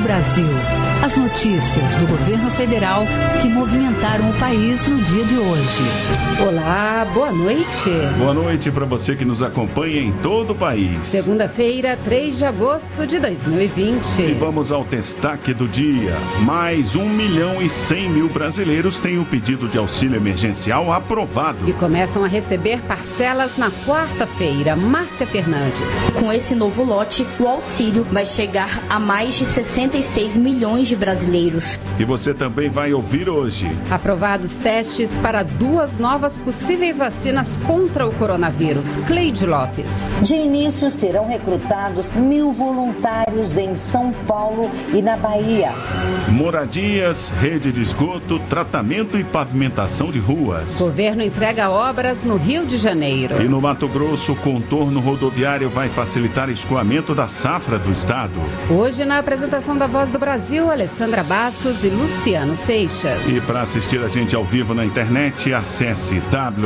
Brasil. As notícias do governo federal que movimentaram o país no dia de hoje. Olá, boa noite. Boa noite para você que nos acompanha em todo o país. Segunda-feira, 3 de agosto de 2020. E vamos ao destaque do dia. Mais 1.100.000 brasileiros têm o pedido de auxílio emergencial aprovado. E começam a receber parcelas na quarta-feira. Márcia Fernandes. Com esse novo lote, o auxílio vai chegar a mais de 66 milhões de brasileiros. E você também vai ouvir hoje. Aprovados testes para 2 novas possíveis vacinas contra o coronavírus. Cleide Lopes. De início serão recrutados 1.000 voluntários em São Paulo e na Bahia. Moradias, rede de esgoto, tratamento e pavimentação de ruas. Governo entrega obras no Rio de Janeiro. E no Mato Grosso, o contorno rodoviário vai facilitar escoamento da safra do estado. Hoje, na apresentação da Voz do Brasil, Alessandra Bastos e Luciano Seixas. E para assistir a gente ao vivo na internet, acesse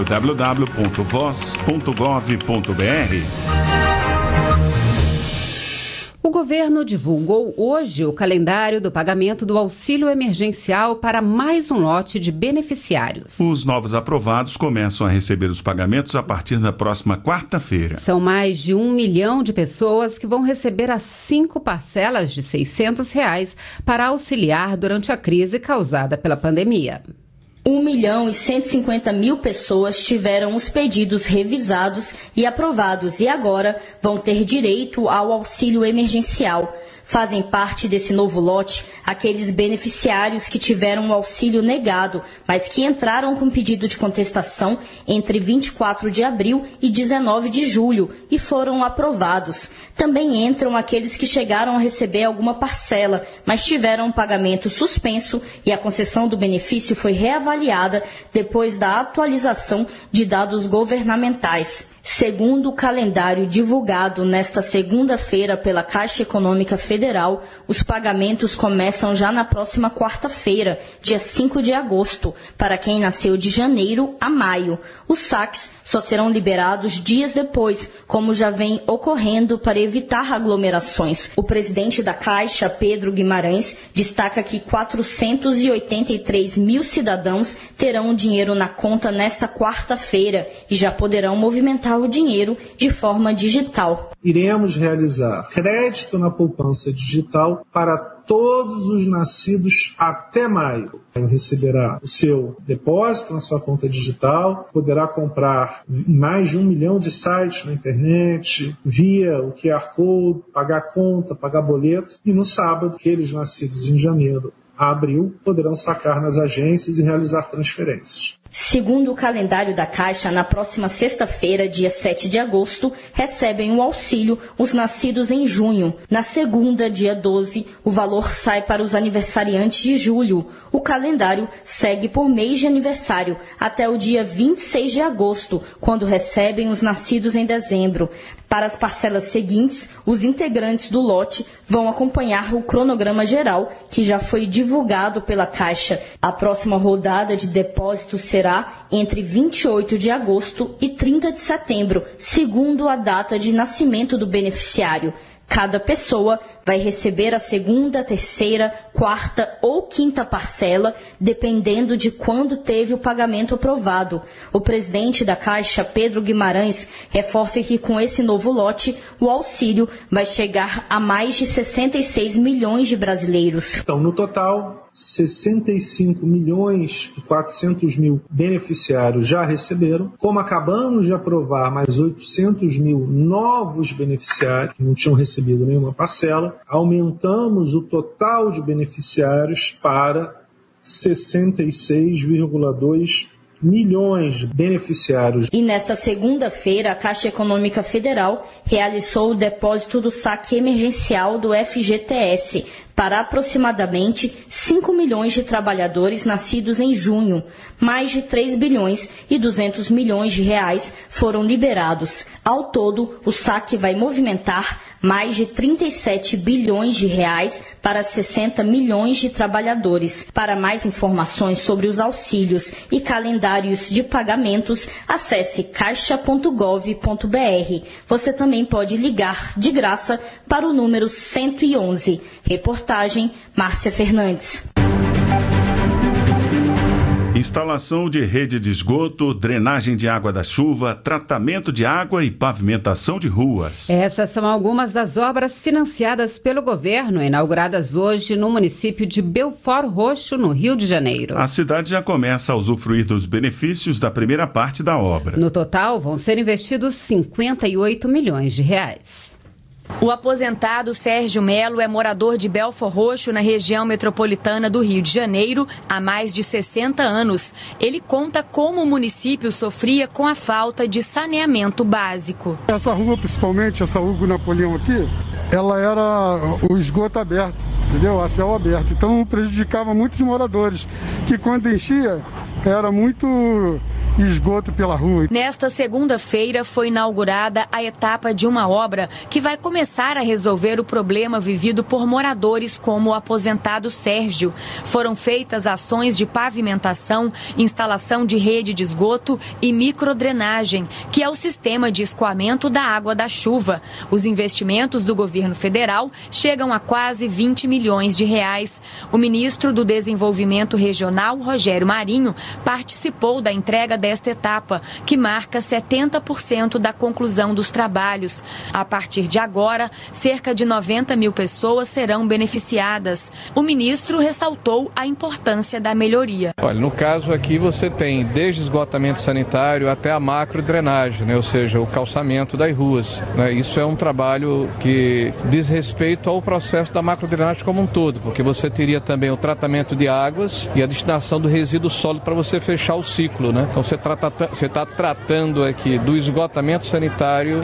www.voz.gov.br. O governo divulgou hoje o calendário do pagamento do auxílio emergencial para mais um lote de beneficiários. Os novos aprovados começam a receber os pagamentos a partir da próxima quarta-feira. São mais de 1 milhão de pessoas que vão receber as 5 parcelas de R$ 600 para auxiliar durante a crise causada pela pandemia. 1.150.000 pessoas tiveram os pedidos revisados e aprovados e agora vão ter direito ao auxílio emergencial. Fazem parte desse novo lote aqueles beneficiários que tiveram o auxílio negado, mas que entraram com pedido de contestação entre 24 de abril e 19 de julho e foram aprovados. Também entram aqueles que chegaram a receber alguma parcela, mas tiveram o pagamento suspenso e a concessão do benefício foi reavaliada depois da atualização de dados governamentais. Segundo o calendário divulgado nesta segunda-feira pela Caixa Econômica Federal, os pagamentos começam já na próxima quarta-feira, dia 5 de agosto, para quem nasceu de janeiro a maio. Os saques só serão liberados dias depois, como já vem ocorrendo para evitar aglomerações. O presidente da Caixa, Pedro Guimarães, destaca que 483 mil cidadãos terão o dinheiro na conta nesta quarta-feira e já poderão movimentar o dinheiro de forma digital. Iremos realizar crédito na poupança digital para todos os nascidos até maio. Receberá o seu depósito na sua conta digital, poderá comprar mais de 1 milhão de sites na internet, via o QR Code, pagar conta, pagar boleto, e no sábado, aqueles nascidos em janeiro a abril poderão sacar nas agências e realizar transferências. Segundo o calendário da Caixa, na próxima sexta-feira, dia 7 de agosto, recebem o auxílio os nascidos em junho. Na segunda, dia 12, o valor sai para os aniversariantes de julho. O calendário segue por mês de aniversário, até o dia 26 de agosto, quando recebem os nascidos em dezembro. Para as parcelas seguintes, os integrantes do lote vão acompanhar o cronograma geral, que já foi divulgado pela Caixa. A próxima rodada de depósitos será entre 28 de agosto e 30 de setembro, segundo a data de nascimento do beneficiário. Cada pessoa vai receber a segunda, terceira, quarta ou quinta parcela, dependendo de quando teve o pagamento aprovado. O presidente da Caixa, Pedro Guimarães, reforça que com esse novo lote, o auxílio vai chegar a mais de 66 milhões de brasileiros. Então, no total, 65 milhões e 400 mil beneficiários já receberam. Como acabamos de aprovar mais 800 mil novos beneficiários que não tinham recebido nenhuma parcela, aumentamos o total de beneficiários para 66,2 milhões de beneficiários. E nesta segunda-feira, a Caixa Econômica Federal realizou o depósito do saque emergencial do FGTS para aproximadamente 5 milhões de trabalhadores nascidos em junho. Mais de 3 bilhões e 200 milhões de reais foram liberados. Ao todo, o saque vai movimentar mais de 37 bilhões de reais para 60 milhões de trabalhadores. Para mais informações sobre os auxílios e calendários de pagamentos, acesse caixa.gov.br. Você também pode ligar de graça para o número 111. Reportagem reportagem, Márcia Fernandes. Instalação de rede de esgoto, drenagem de água da chuva, tratamento de água e pavimentação de ruas. Essas são algumas das obras financiadas pelo governo, inauguradas hoje no município de Belford Roxo, no Rio de Janeiro. A cidade já começa a usufruir dos benefícios da primeira parte da obra. No total, vão ser investidos 58 milhões de reais. O aposentado Sérgio Melo é morador de Belford Roxo, na região metropolitana do Rio de Janeiro, há mais de 60 anos. Ele conta como o município sofria com a falta de saneamento básico. Essa rua, principalmente, essa Hugo Napoleão aqui, ela era o esgoto aberto, entendeu? A céu aberto. Então prejudicava muitos moradores, que quando enchia, era muito esgoto pela rua. Nesta segunda-feira foi inaugurada a etapa de uma obra que vai começar a resolver o problema vivido por moradores como o aposentado Sérgio. Foram feitas ações de pavimentação, instalação de rede de esgoto e microdrenagem, que é o sistema de escoamento da água da chuva. Os investimentos do governo federal chegam a quase 20 milhões de reais. O ministro do Desenvolvimento Regional, Rogério Marinho, participou da entrega desta etapa, que marca 70% da conclusão dos trabalhos. A partir de agora, cerca de 90 mil pessoas serão beneficiadas. O ministro ressaltou a importância da melhoria. Olha, no caso aqui você tem desde esgotamento sanitário até a macrodrenagem, né? Ou seja, o calçamento das ruas, né? Isso é um trabalho que diz respeito ao processo da macrodrenagem como um todo, porque você teria também o tratamento de águas e a destinação do resíduo sólido para você fechar o ciclo, né? Então você está tratando aqui do esgotamento sanitário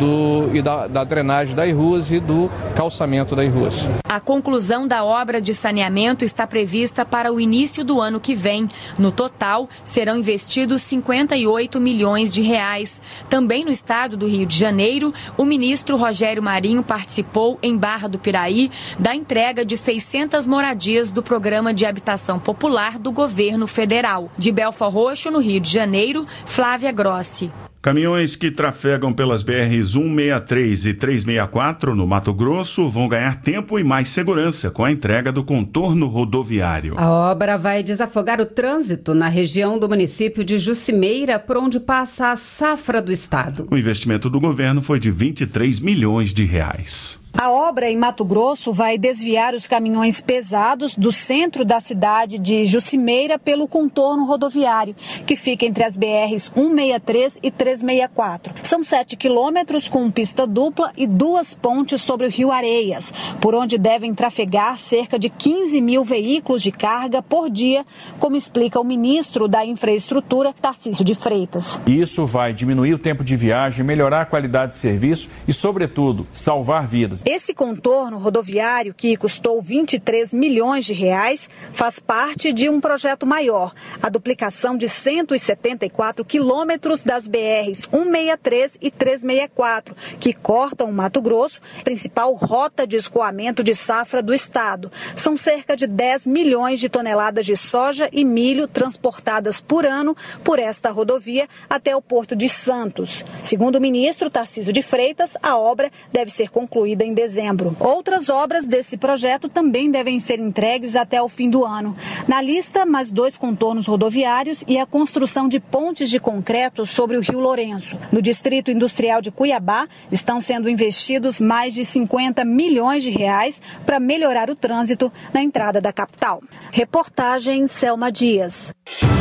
e da drenagem das ruas e do calçamento das ruas. A conclusão da obra de saneamento está prevista para o início do ano que vem. No total, serão investidos 58 milhões de reais. Também no estado do Rio de Janeiro, o ministro Rogério Marinho participou em Barra do Piraí da entrega de 600 moradias do Programa de Habitação Popular do governo federal. De Belford Roxo, no Rio de Janeiro, Flávia Grossi. Caminhões que trafegam pelas BRs 163 e 364 no Mato Grosso vão ganhar tempo e mais segurança com a entrega do contorno rodoviário. A obra vai desafogar o trânsito na região do município de Jucimeira, por onde passa a safra do estado. O investimento do governo foi de 23 milhões de reais. A obra em Mato Grosso vai desviar os caminhões pesados do centro da cidade de Jucimeira pelo contorno rodoviário, que fica entre as BRs 163 e 364. São 7 quilômetros com pista dupla e 2 pontes sobre o Rio Areias, por onde devem trafegar cerca de 15 mil veículos de carga por dia, como explica o ministro da Infraestrutura, Tarcísio de Freitas. Isso vai diminuir o tempo de viagem, melhorar a qualidade de serviço e, sobretudo, salvar vidas. Esse contorno rodoviário, que custou 23 milhões de reais, faz parte de um projeto maior, a duplicação de 174 quilômetros das BRs 163 e 364, que cortam o Mato Grosso, principal rota de escoamento de safra do estado. São cerca de 10 milhões de toneladas de soja e milho transportadas por ano por esta rodovia até o Porto de Santos. Segundo o ministro Tarcísio de Freitas, a obra deve ser concluída em dezembro. Outras obras desse projeto também devem ser entregues até o fim do ano. Na lista, mais 2 contornos rodoviários e a construção de pontes de concreto sobre o Rio Lourenço. No Distrito Industrial de Cuiabá, estão sendo investidos mais de 50 milhões de reais para melhorar o trânsito na entrada da capital. Reportagem Selma Dias.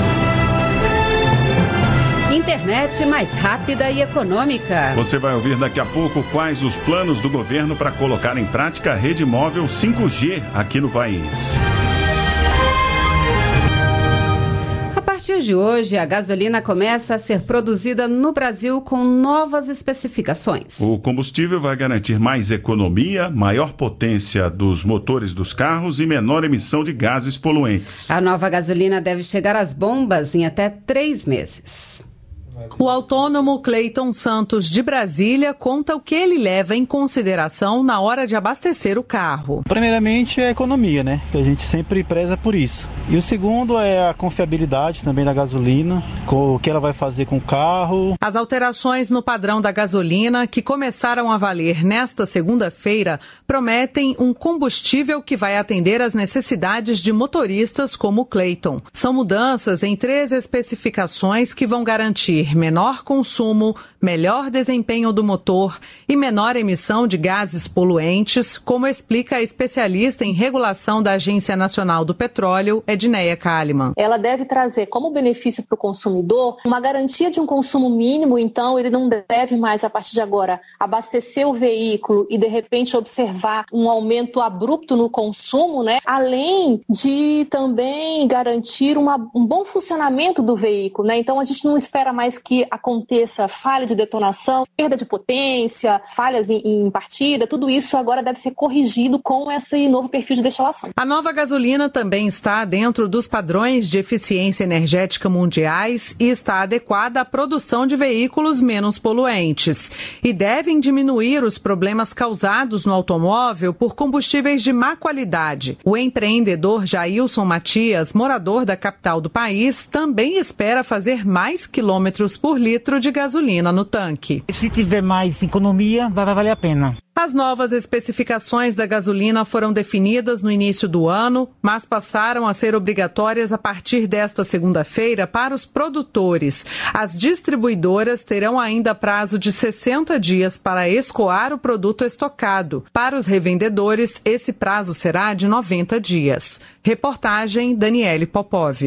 Internet mais rápida e econômica. Você vai ouvir daqui a pouco quais os planos do governo para colocar em prática a rede móvel 5G aqui no país. A partir de hoje, a gasolina começa a ser produzida no Brasil com novas especificações. O combustível vai garantir mais economia, maior potência dos motores dos carros e menor emissão de gases poluentes. A nova gasolina deve chegar às bombas em até 3 meses. O autônomo Cleiton Santos de Brasília conta o que ele leva em consideração na hora de abastecer o carro. Primeiramente é a economia, né? Que a gente sempre preza por isso. E o segundo é a confiabilidade também da gasolina, o que ela vai fazer com o carro. As alterações no padrão da gasolina, que começaram a valer nesta segunda-feira, prometem um combustível que vai atender às necessidades de motoristas como o Cleiton. São mudanças em 3 especificações que vão garantir menor consumo, melhor desempenho do motor e menor emissão de gases poluentes, como explica a especialista em regulação da Agência Nacional do Petróleo, Edneia Kalimann. Ela deve trazer como benefício para o consumidor uma garantia de um consumo mínimo, então ele não deve mais, a partir de agora, abastecer o veículo e, de repente, observar um aumento abrupto no consumo, né? Além de também garantir um bom funcionamento do veículo, né? Então, a gente não espera mais que aconteça falha de detonação, perda de potência, falhas em partida, tudo isso agora deve ser corrigido com esse novo perfil de destilação. A nova gasolina também está dentro dos padrões de eficiência energética mundiais e está adequada à produção de veículos menos poluentes. E devem diminuir os problemas causados no automóvel por combustíveis de má qualidade. O empreendedor Jailson Matias, morador da capital do país, também espera fazer mais quilômetros por litro de gasolina no tanque. Se tiver mais economia, vai valer a pena. As novas especificações da gasolina foram definidas no início do ano, mas passaram a ser obrigatórias a partir desta segunda-feira para os produtores. As distribuidoras terão ainda prazo de 60 dias para escoar o produto estocado. Para os revendedores, esse prazo será de 90 dias. Reportagem Daniele Popov.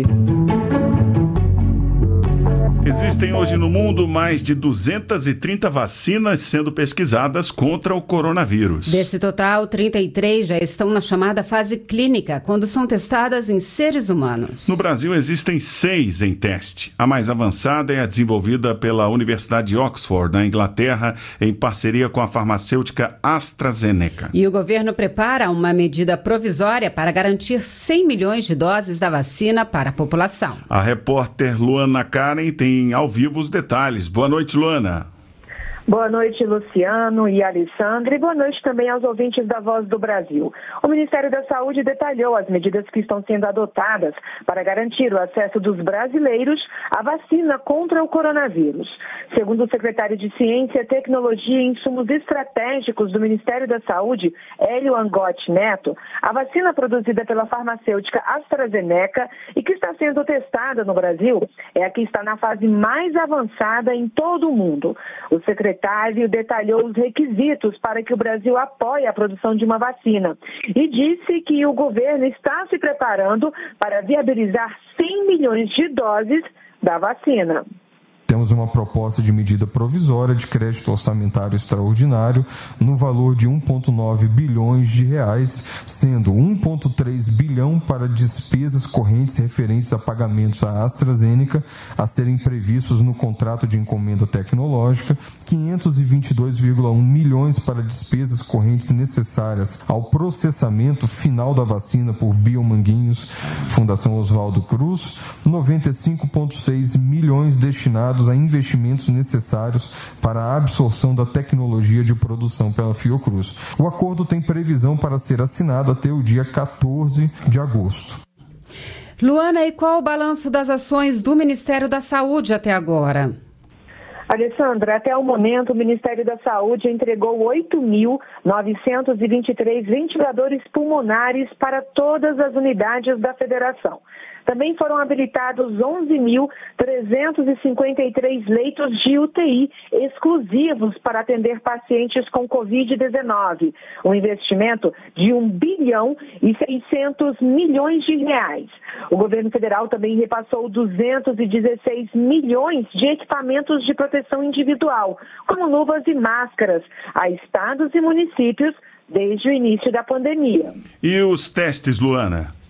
Existem hoje no mundo mais de 230 vacinas sendo pesquisadas contra o coronavírus. Desse total, 33 já estão na chamada fase clínica, quando são testadas em seres humanos. No Brasil, existem 6 em teste. A mais avançada é a desenvolvida pela Universidade de Oxford, na Inglaterra, em parceria com a farmacêutica AstraZeneca. E o governo prepara uma medida provisória para garantir 100 milhões de doses da vacina para a população. A repórter Luana Karen tem ao vivo os detalhes. Boa noite, Luana. Boa noite, Luciano e Alessandra, e boa noite também aos ouvintes da Voz do Brasil. O Ministério da Saúde detalhou as medidas que estão sendo adotadas para garantir o acesso dos brasileiros à vacina contra o coronavírus. Segundo o secretário de Ciência, Tecnologia e Insumos Estratégicos do Ministério da Saúde, Hélio Angotti Neto, a vacina produzida pela farmacêutica AstraZeneca e que está sendo testada no Brasil é a que está na fase mais avançada em todo o mundo. O secretário detalhou os requisitos para que o Brasil apoie a produção de uma vacina e disse que o governo está se preparando para viabilizar 100 milhões de doses da vacina. Temos uma proposta de medida provisória de crédito orçamentário extraordinário no valor de 1,9 bilhões de reais, sendo 1,3 bilhão para despesas correntes referentes a pagamentos à AstraZeneca a serem previstos no contrato de encomenda tecnológica, 522,1 milhões para despesas correntes necessárias ao processamento final da vacina por Biomanguinhos, Fundação Oswaldo Cruz, 95,6 milhões destinados a investimentos necessários para a absorção da tecnologia de produção pela Fiocruz. O acordo tem previsão para ser assinado até o dia 14 de agosto. Luana, e qual o balanço das ações do Ministério da Saúde até agora? Alessandra, até o momento, o Ministério da Saúde entregou 8.923 ventiladores pulmonares para todas as unidades da federação. Também foram habilitados 11.353 leitos de UTI exclusivos para atender pacientes com Covid-19, um investimento de 1 bilhão e 600 milhões de reais. O governo federal também repassou 216 milhões de equipamentos de proteção individual, como luvas e máscaras, a estados e municípios desde o início da pandemia. E os testes, Luana?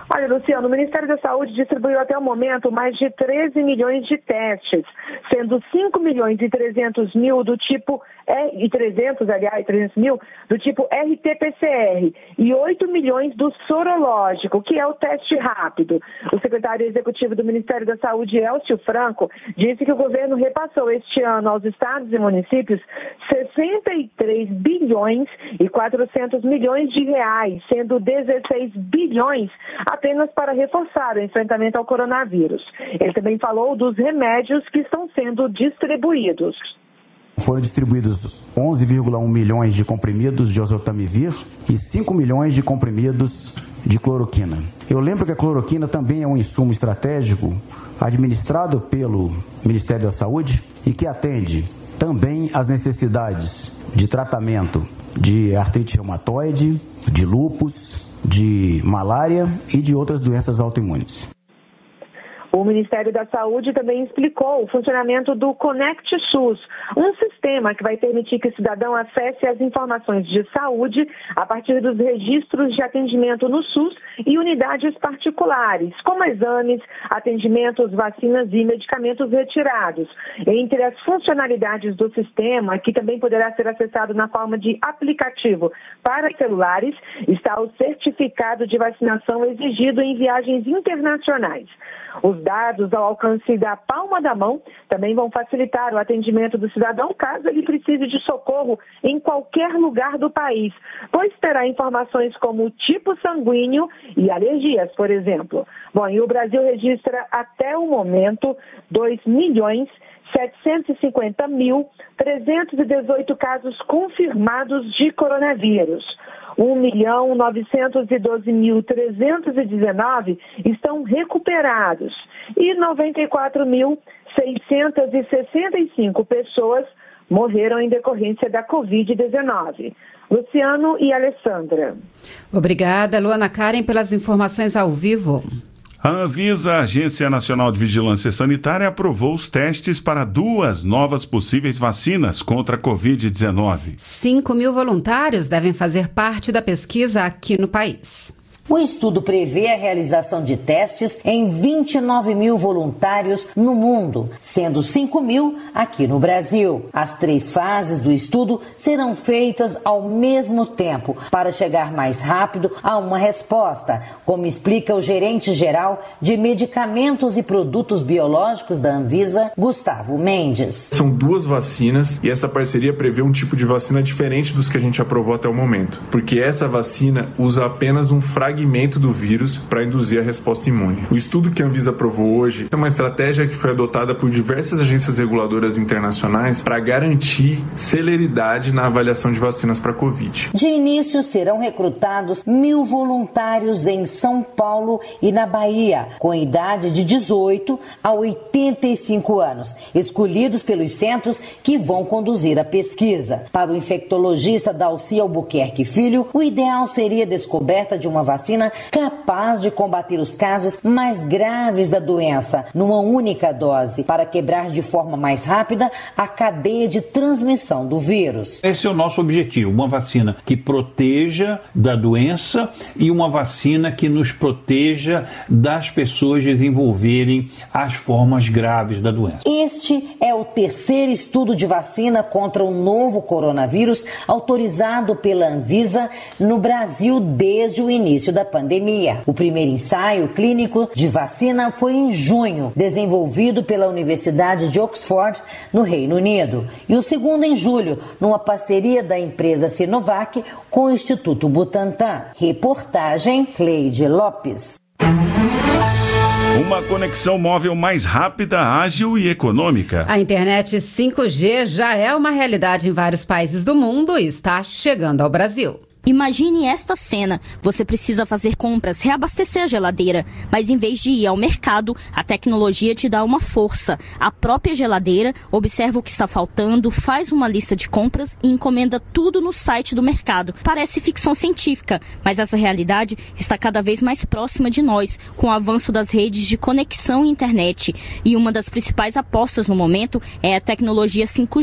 Olha, Luciano, o Ministério da Saúde distribuiu até o momento mais de 13 milhões de testes, sendo 5 milhões e 300 mil do tipo 300 mil do tipo RT-PCR e 8 milhões do sorológico, que é o teste rápido. O secretário executivo do Ministério da Saúde, Elcio Franco, disse que o governo repassou este ano aos estados e municípios 63 bilhões e 400 milhões de reais, sendo 16 bilhões apenas para reforçar o enfrentamento ao coronavírus. Ele também falou dos remédios que estão sendo distribuídos. Foram distribuídos 11,1 milhões de comprimidos de oseltamivir e 5 milhões de comprimidos de cloroquina. Eu lembro que a cloroquina também é um insumo estratégico administrado pelo Ministério da Saúde e que atende também às necessidades de tratamento de artrite reumatoide, de lúpus, de malária e de outras doenças autoimunes. O Ministério da Saúde também explicou o funcionamento do Conect SUS, um sistema que vai permitir que o cidadão acesse as informações de saúde a partir dos registros de atendimento no SUS e unidades particulares, como exames, atendimentos, vacinas e medicamentos retirados. Entre as funcionalidades do sistema, que também poderá ser acessado na forma de aplicativo para celulares, está o certificado de vacinação exigido em viagens internacionais. Os dados ao alcance da palma da mão também vão facilitar o atendimento do cidadão caso ele precise de socorro em qualquer lugar do país, pois terá informações como o tipo sanguíneo e alergias, por exemplo. Bom, e o Brasil registra até o momento 2.750.318 casos confirmados de coronavírus. 1.912.319 estão recuperados e 94.665 pessoas morreram em decorrência da Covid-19. Luciano e Alessandra. Obrigada, Luana Karen, pelas informações ao vivo. A Anvisa, a Agência Nacional de Vigilância Sanitária, aprovou os testes para 2 novas possíveis vacinas contra a Covid-19. 5 mil voluntários devem fazer parte da pesquisa aqui no país. O estudo prevê a realização de testes em 29 mil voluntários no mundo, sendo 5 mil aqui no Brasil. As 3 fases do estudo serão feitas ao mesmo tempo para chegar mais rápido a uma resposta, como explica o gerente-geral de Medicamentos e Produtos Biológicos da Anvisa, Gustavo Mendes. São 2 vacinas e essa parceria prevê um tipo de vacina diferente dos que a gente aprovou até o momento, porque essa vacina usa apenas um fragmento do vírus para induzir a resposta imune. O estudo que a Anvisa aprovou hoje é uma estratégia que foi adotada por diversas agências reguladoras internacionais para garantir celeridade na avaliação de vacinas para a Covid. De início, serão recrutados 1.000 voluntários em São Paulo e na Bahia, com idade de 18 a 85 anos, escolhidos pelos centros que vão conduzir a pesquisa. Para o infectologista Dalci Albuquerque Filho, o ideal seria a descoberta de uma vacina capaz de combater os casos mais graves da doença numa única dose, para quebrar de forma mais rápida a cadeia de transmissão do vírus. Esse é o nosso objetivo, uma vacina que proteja da doença e uma vacina que nos proteja das pessoas desenvolverem as formas graves da doença. Este é o 3º estudo de vacina contra o novo coronavírus autorizado pela Anvisa no Brasil desde o início da pandemia. O primeiro ensaio clínico de vacina foi em junho, desenvolvido pela Universidade de Oxford, no Reino Unido, e o segundo em julho, numa parceria da empresa Sinovac com o Instituto Butantan. Reportagem Cleide Lopes. Uma conexão móvel mais rápida, ágil e econômica. A internet 5G já é uma realidade em vários países do mundo e está chegando ao Brasil. Imagine esta cena. Você precisa fazer compras, reabastecer a geladeira, mas em vez de ir ao mercado, a tecnologia te dá uma força. A própria geladeira observa o que está faltando, faz uma lista de compras e encomenda tudo no site do mercado. Parece ficção científica, mas essa realidade está cada vez mais próxima de nós, com o avanço das redes de conexão e internet. E uma das principais apostas no momento é a tecnologia 5G.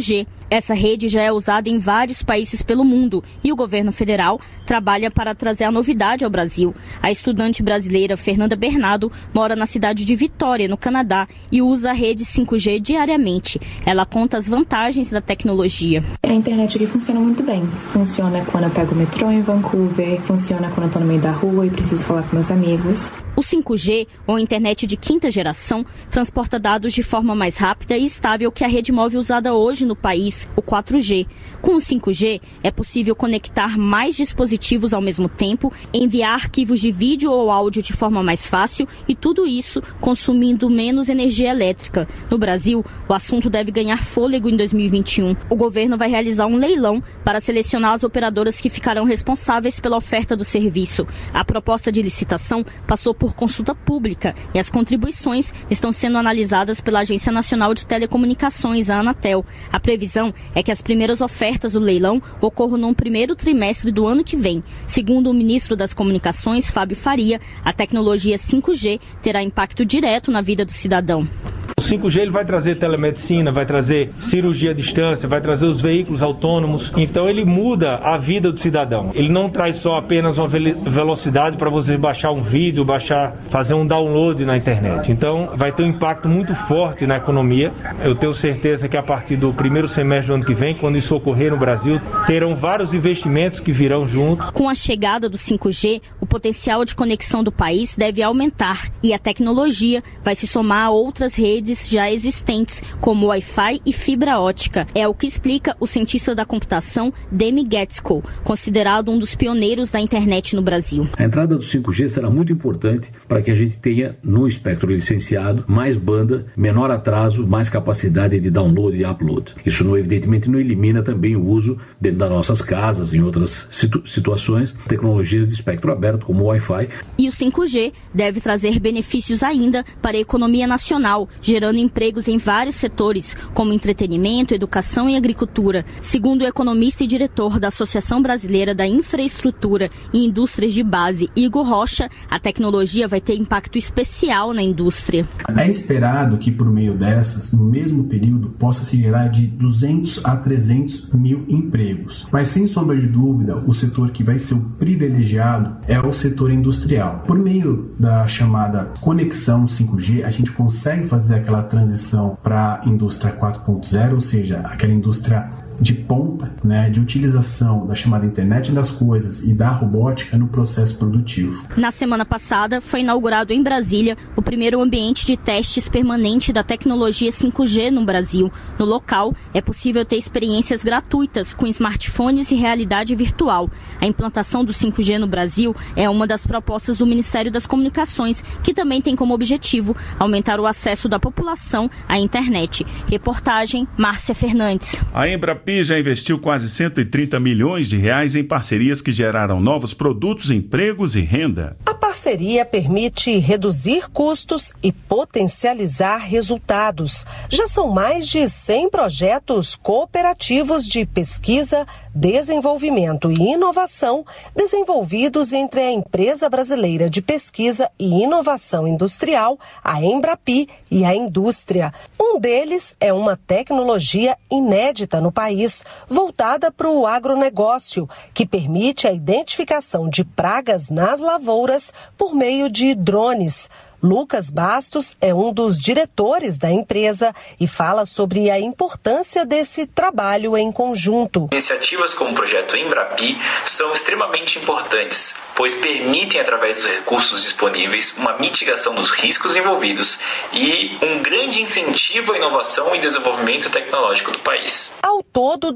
Essa rede já é usada em vários países pelo mundo e o governo federal trabalha para trazer a novidade ao Brasil. A estudante brasileira Fernanda Bernardo mora na cidade de Vitória, no Canadá, e usa a rede 5G diariamente. Ela conta as vantagens da tecnologia. A internet aqui funciona muito bem. Funciona quando eu pego o metrô em Vancouver, funciona quando eu estou no meio da rua e preciso falar com meus amigos. O 5G, ou internet de quinta geração, transporta dados de forma mais rápida e estável que a rede móvel usada hoje no país, o 4G. Com o 5G, é possível conectar mais dispositivos ao mesmo tempo, enviar arquivos de vídeo ou áudio de forma mais fácil e tudo isso consumindo menos energia elétrica. No Brasil, o assunto deve ganhar fôlego em 2021. O governo vai realizar um leilão para selecionar as operadoras que ficarão responsáveis pela oferta do serviço. A proposta de licitação passou por consulta pública e as contribuições estão sendo analisadas pela Agência Nacional de Telecomunicações, a Anatel. A previsão é que as primeiras ofertas do leilão ocorram no primeiro trimestre do ano que vem. Segundo o ministro das Comunicações, Fábio Faria, a tecnologia 5G terá impacto direto na vida do cidadão. O 5G ele vai trazer telemedicina, vai trazer cirurgia à distância, vai trazer os veículos autônomos. Então ele muda a vida do cidadão. Ele não traz só apenas uma velocidade para você baixar um vídeo, fazer um download na internet. Então vai ter um impacto muito forte na economia. Eu tenho certeza que a partir do primeiro semestre do ano que vem, quando isso ocorrer no Brasil, terão vários investimentos que virão junto. Com a chegada do 5G, o potencial de conexão do país deve aumentar e a tecnologia vai se somar a outras redes já existentes, como Wi-Fi e fibra ótica. É o que explica o cientista da computação Demi Getsko, considerado um dos pioneiros da internet no Brasil. A entrada do 5G será muito importante para que a gente tenha no espectro licenciado mais banda, menor atraso, mais capacidade de download e upload. Isso evidentemente não elimina também o uso dentro das nossas casas, em outras situações, tecnologias de espectro aberto como o Wi-Fi. E o 5G deve trazer benefícios ainda para a economia nacional, gerando empregos em vários setores, como entretenimento, educação e agricultura. Segundo o economista e diretor da Associação Brasileira da Infraestrutura e Indústrias de Base, Igor Rocha, a tecnologia vai ter impacto especial na indústria. É esperado que, por meio dessas, no mesmo período, possa se gerar de 200 a 300 mil empregos. Mas, sem sombra de dúvida, o setor que vai ser o privilegiado é o setor industrial. Por meio da chamada conexão 5G, a gente consegue fazer aquela transição para a indústria 4.0, ou seja, aquela indústria de ponta, de utilização da chamada internet das coisas e da robótica no processo produtivo. Na semana passada, foi inaugurado em Brasília o primeiro ambiente de testes permanente da tecnologia 5G no Brasil. No local, é possível ter experiências gratuitas com smartphones e realidade virtual. A implantação do 5G no Brasil é uma das propostas do Ministério das Comunicações, que também tem como objetivo aumentar o acesso da população à internet. Reportagem, Márcia Fernandes. A Embrapi já investiu quase 130 milhões de reais em parcerias que geraram novos produtos, empregos e renda. A parceria permite reduzir custos e potencializar resultados. Já são mais de 100 projetos cooperativos de pesquisa, desenvolvimento e inovação desenvolvidos entre a Empresa Brasileira de Pesquisa e Inovação Industrial, a Embrapi, e a indústria. Um deles é uma tecnologia inédita no país, voltada para o agronegócio, que permite a identificação de pragas nas lavouras por meio de drones. Lucas Bastos é um dos diretores da empresa e fala sobre a importância desse trabalho em conjunto. Iniciativas como o projeto Embrapi são extremamente importantes, pois permitem, através dos recursos disponíveis, uma mitigação dos riscos envolvidos e um grande incentivo à inovação e desenvolvimento tecnológico do país. Ao todo,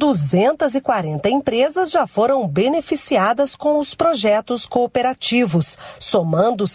240 empresas já foram beneficiadas com os projetos cooperativos, somando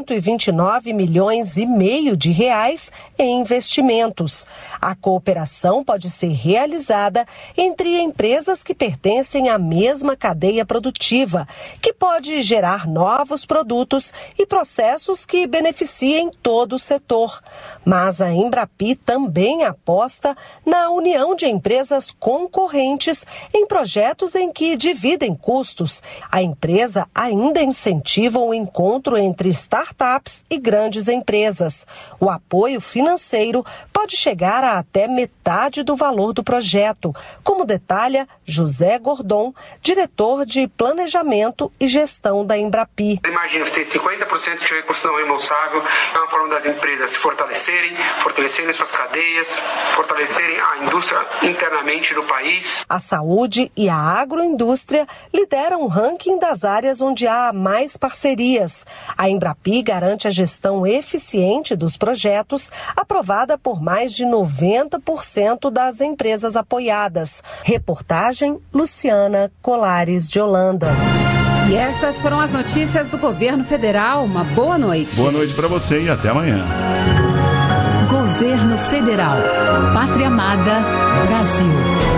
129 milhões e meio de reais em investimentos. A cooperação pode ser realizada entre empresas que pertencem à mesma cadeia produtiva, que pode gerar novos produtos e processos que beneficiem todo o setor. Mas a Embrapi também aposta na união de empresas concorrentes em projetos em que dividem custos. A empresa ainda incentiva o encontro entre startups e grandes empresas. O apoio financeiro pode pode chegar a até metade do valor do projeto, como detalha José Gordon, diretor de Planejamento e Gestão da Embrapi. Imagina, você tem 50% de recurso não reembolsável, é uma forma das empresas se fortalecerem suas cadeias, fortalecerem a indústria internamente no país. A saúde e a agroindústria lideram o ranking das áreas onde há mais parcerias. A Embrapi garante a gestão eficiente dos projetos, aprovada por mais de 90% das empresas apoiadas. Reportagem Luciana Colares de Holanda. E essas foram as notícias do governo federal. Uma boa noite. Boa noite para você e até amanhã. Governo Federal. Pátria Amada, Brasil.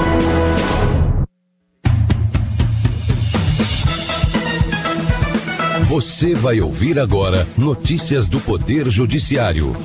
Você vai ouvir agora notícias do Poder Judiciário.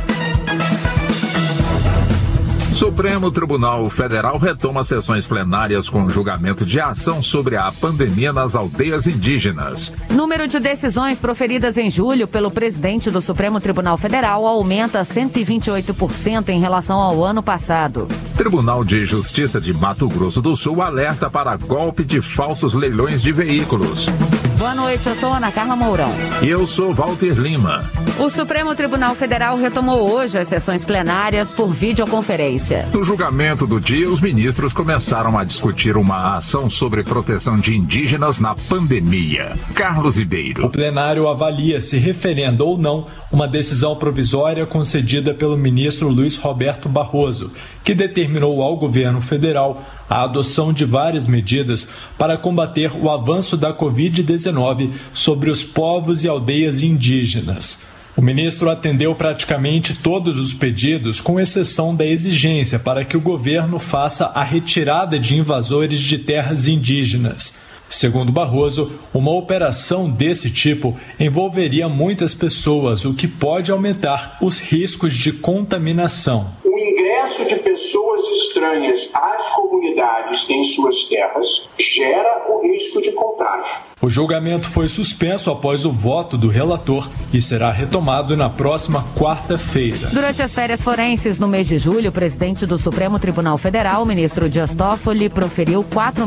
Supremo Tribunal Federal retoma sessões plenárias com julgamento de ação sobre a pandemia nas aldeias indígenas. Número de decisões proferidas em julho pelo presidente do Supremo Tribunal Federal aumenta 128% em relação ao ano passado. Tribunal de Justiça de Mato Grosso do Sul alerta para golpe de falsos leilões de veículos. Boa noite, eu sou Ana Carla Mourão. E eu sou Walter Lima. O Supremo Tribunal Federal retomou hoje as sessões plenárias por videoconferência. No julgamento do dia, os ministros começaram a discutir uma ação sobre proteção de indígenas na pandemia. Carlos Ribeiro. O plenário avalia se referenda ou não uma decisão provisória concedida pelo ministro Luiz Roberto Barroso, que determinou ao governo federal a adoção de várias medidas para combater o avanço da Covid-19 sobre os povos e aldeias indígenas. O ministro atendeu praticamente todos os pedidos, com exceção da exigência para que o governo faça a retirada de invasores de terras indígenas. Segundo Barroso, uma operação desse tipo envolveria muitas pessoas, o que pode aumentar os riscos de contaminação. O ingresso de pessoas estranhas às comunidades em suas terras gera o risco de contágio. O julgamento foi suspenso após o voto do relator e será retomado na próxima quarta-feira. Durante as férias forenses no mês de julho, o presidente do Supremo Tribunal Federal, ministro Dias Toffoli, proferiu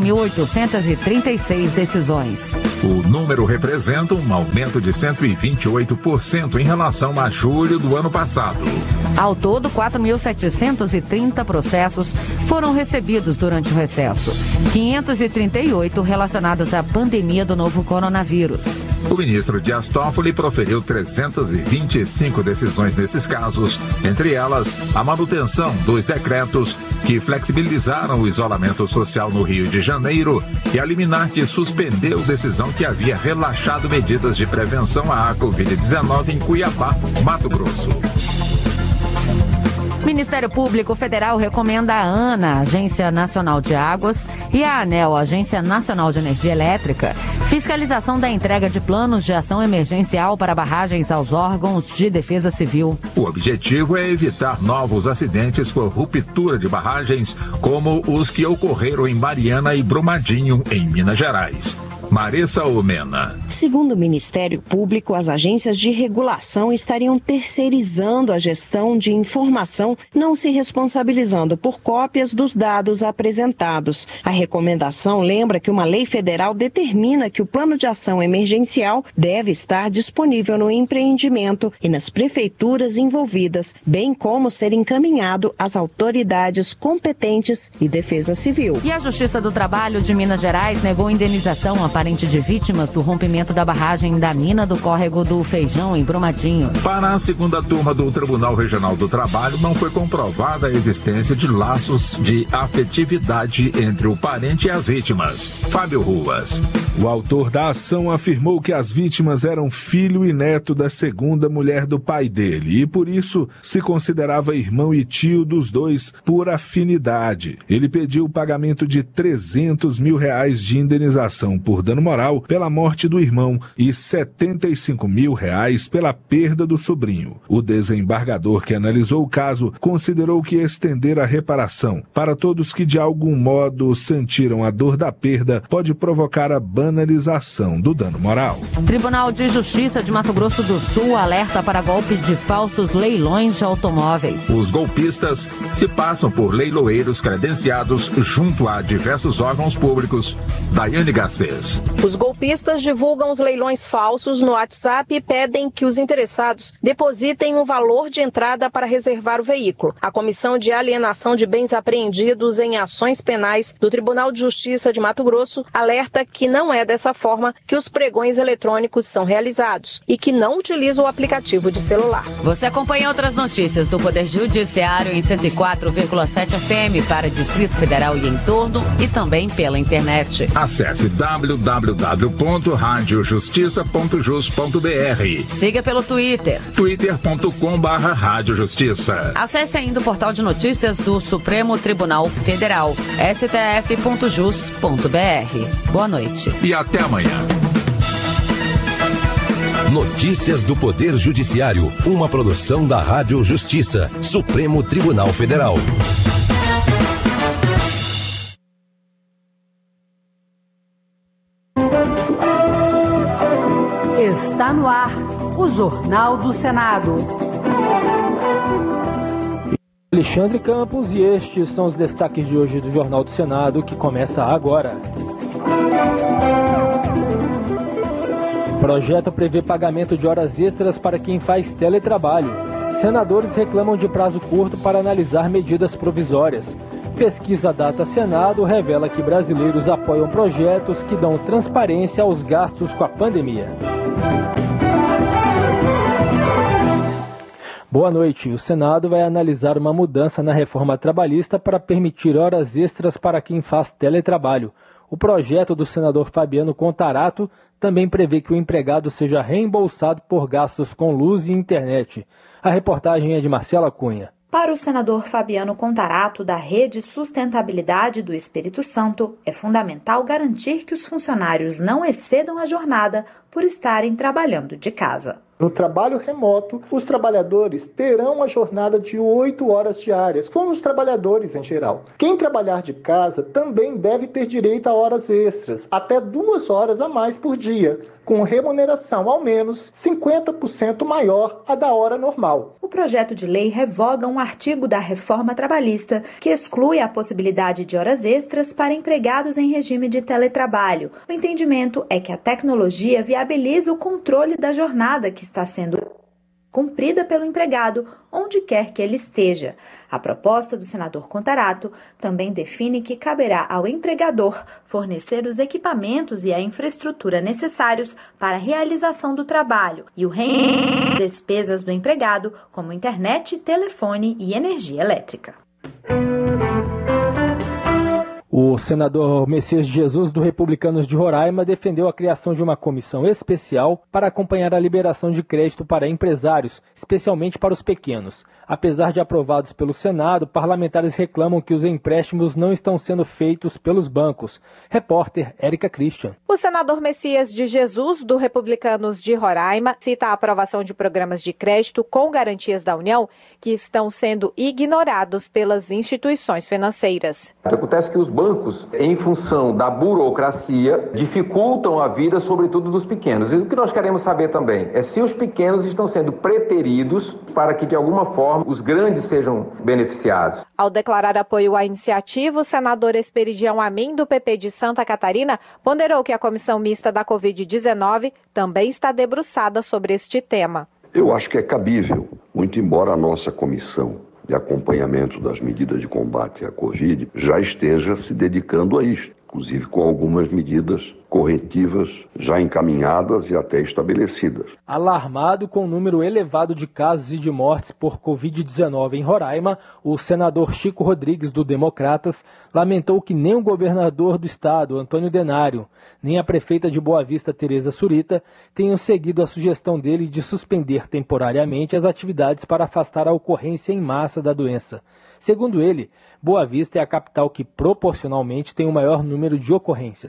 4.836 decisões. O número representa um aumento de 128% em relação a julho do ano passado. Ao todo, 4.730 processos foram recebidos durante o recesso, 538 relacionados à pandemia do novo coronavírus. O ministro Dias Toffoli proferiu 325 decisões nesses casos, entre elas a manutenção dos decretos que flexibilizaram o isolamento social no Rio de Janeiro e a liminar que suspendeu decisão que havia relaxado medidas de prevenção à Covid-19 em Cuiabá, Mato Grosso. O Ministério Público Federal recomenda a ANA, Agência Nacional de Águas, e a ANEEL, Agência Nacional de Energia Elétrica, fiscalização da entrega de planos de ação emergencial para barragens aos órgãos de defesa civil. O objetivo é evitar novos acidentes por ruptura de barragens, como os que ocorreram em Mariana e Brumadinho, em Minas Gerais. Marissa Omena. Segundo o Ministério Público, as agências de regulação estariam terceirizando a gestão de informação, não se responsabilizando por cópias dos dados apresentados. A recomendação lembra que uma lei federal determina que o plano de ação emergencial deve estar disponível no empreendimento e nas prefeituras envolvidas, bem como ser encaminhado às autoridades competentes e defesa civil. E a Justiça do Trabalho de Minas Gerais negou indenização a parente de vítimas do rompimento da barragem da mina do Córrego do Feijão, em Brumadinho. Para a segunda turma do Tribunal Regional do Trabalho, não foi comprovada a existência de laços de afetividade entre o parente e as vítimas. Fábio Ruas. O autor da ação afirmou que as vítimas eram filho e neto da segunda mulher do pai dele e, por isso, se considerava irmão e tio dos dois por afinidade. Ele pediu o pagamento de R$300 mil de indenização por dano moral pela morte do irmão e R$ 75 mil pela perda do sobrinho. O desembargador que analisou o caso considerou que estender a reparação para todos que de algum modo sentiram a dor da perda pode provocar a banalização do dano moral. Tribunal de Justiça de Mato Grosso do Sul alerta para golpe de falsos leilões de automóveis. Os golpistas se passam por leiloeiros credenciados junto a diversos órgãos públicos. Daiane Garcês. Os golpistas divulgam os leilões falsos no WhatsApp e pedem que os interessados depositem um valor de entrada para reservar o veículo. A Comissão de Alienação de Bens Apreendidos em Ações Penais do Tribunal de Justiça de Mato Grosso alerta que não é dessa forma que os pregões eletrônicos são realizados e que não utiliza o aplicativo de celular. Você acompanha outras notícias do Poder Judiciário em 104,7 FM para Distrito Federal e entorno e também pela internet. Acesse www.radiojustiça.jus.br. Siga pelo Twitter. twitter.com/radiojustiça. Acesse ainda o portal de notícias do Supremo Tribunal Federal, stf.jus.br. Boa noite. E até amanhã. Notícias do Poder Judiciário, uma produção da Rádio Justiça, Supremo Tribunal Federal. Está no ar o Jornal do Senado. Alexandre Campos, e estes são os destaques de hoje do Jornal do Senado, que começa agora. Projeto prevê pagamento de horas extras para quem faz teletrabalho. Senadores reclamam de prazo curto para analisar medidas provisórias. Pesquisa Data Senado revela que brasileiros apoiam projetos que dão transparência aos gastos com a pandemia. Boa noite. O Senado vai analisar uma mudança na reforma trabalhista para permitir horas extras para quem faz teletrabalho. O projeto do senador Fabiano Contarato também prevê que o empregado seja reembolsado por gastos com luz e internet. A reportagem é de Marcela Cunha. Para o senador Fabiano Contarato, da Rede Sustentabilidade do Espírito Santo, é fundamental garantir que os funcionários não excedam a jornada por estarem trabalhando de casa. No trabalho remoto, os trabalhadores terão a jornada de 8 horas diárias, como os trabalhadores em geral. Quem trabalhar de casa também deve ter direito a horas extras, até 2 horas a mais por dia, com remuneração ao menos 50% maior a da hora normal. O projeto de lei revoga um artigo da reforma trabalhista que exclui a possibilidade de horas extras para empregados em regime de teletrabalho. O entendimento é que a tecnologia viabiliza o controle da jornada que está sendo cumprida pelo empregado onde quer que ele esteja. A proposta do senador Contarato também define que caberá ao empregador fornecer os equipamentos e a infraestrutura necessários para a realização do trabalho e o reembolso de despesas do empregado, como internet, telefone e energia elétrica. O senador Messias de Jesus, do Republicanos de Roraima, defendeu a criação de uma comissão especial para acompanhar a liberação de crédito para empresários, especialmente para os pequenos. Apesar de aprovados pelo Senado, parlamentares reclamam que os empréstimos não estão sendo feitos pelos bancos. Repórter Érica Christian. O senador Messias de Jesus, do Republicanos de Roraima, cita a aprovação de programas de crédito com garantias da União que estão sendo ignorados pelas instituições financeiras. Acontece que os bancos, em função da burocracia, dificultam a vida, sobretudo dos pequenos. E o que nós queremos saber também é se os pequenos estão sendo preteridos para que, de alguma forma, os grandes sejam beneficiados. Ao declarar apoio à iniciativa, o senador Esperidião Amin, do PP de Santa Catarina, ponderou que a comissão mista da Covid-19 também está debruçada sobre este tema. Eu acho que é cabível, muito embora a nossa comissão de acompanhamento das medidas de combate à Covid já esteja se dedicando a isto, inclusive com algumas medidas corretivas já encaminhadas e até estabelecidas. Alarmado com o número elevado de casos e de mortes por Covid-19 em Roraima, o senador Chico Rodrigues, do Democratas, lamentou que nem o governador do estado, Antônio Denário, nem a prefeita de Boa Vista, Tereza Surita, tenham seguido a sugestão dele de suspender temporariamente as atividades para afastar a ocorrência em massa da doença. Segundo ele, Boa Vista é a capital que proporcionalmente tem o maior número de ocorrências.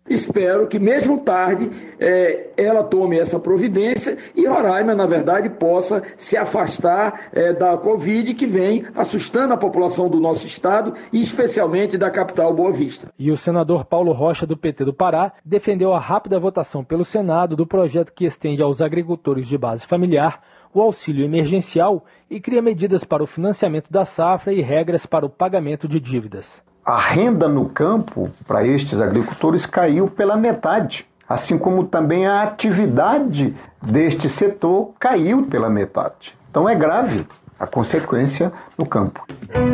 Espero que, mesmo tarde, ela tome essa providência e Roraima, na verdade, possa se afastar da Covid que vem assustando a população do nosso estado e especialmente da capital Boa Vista. E o senador Paulo Rocha, do PT do Pará, defendeu a rápida votação pelo Senado do projeto que estende aos agricultores de base familiar o auxílio emergencial e cria medidas para o financiamento da safra e regras para o pagamento de dívidas. A renda no campo para estes agricultores caiu pela metade, assim como também a atividade deste setor caiu pela metade. Então é grave a consequência no campo.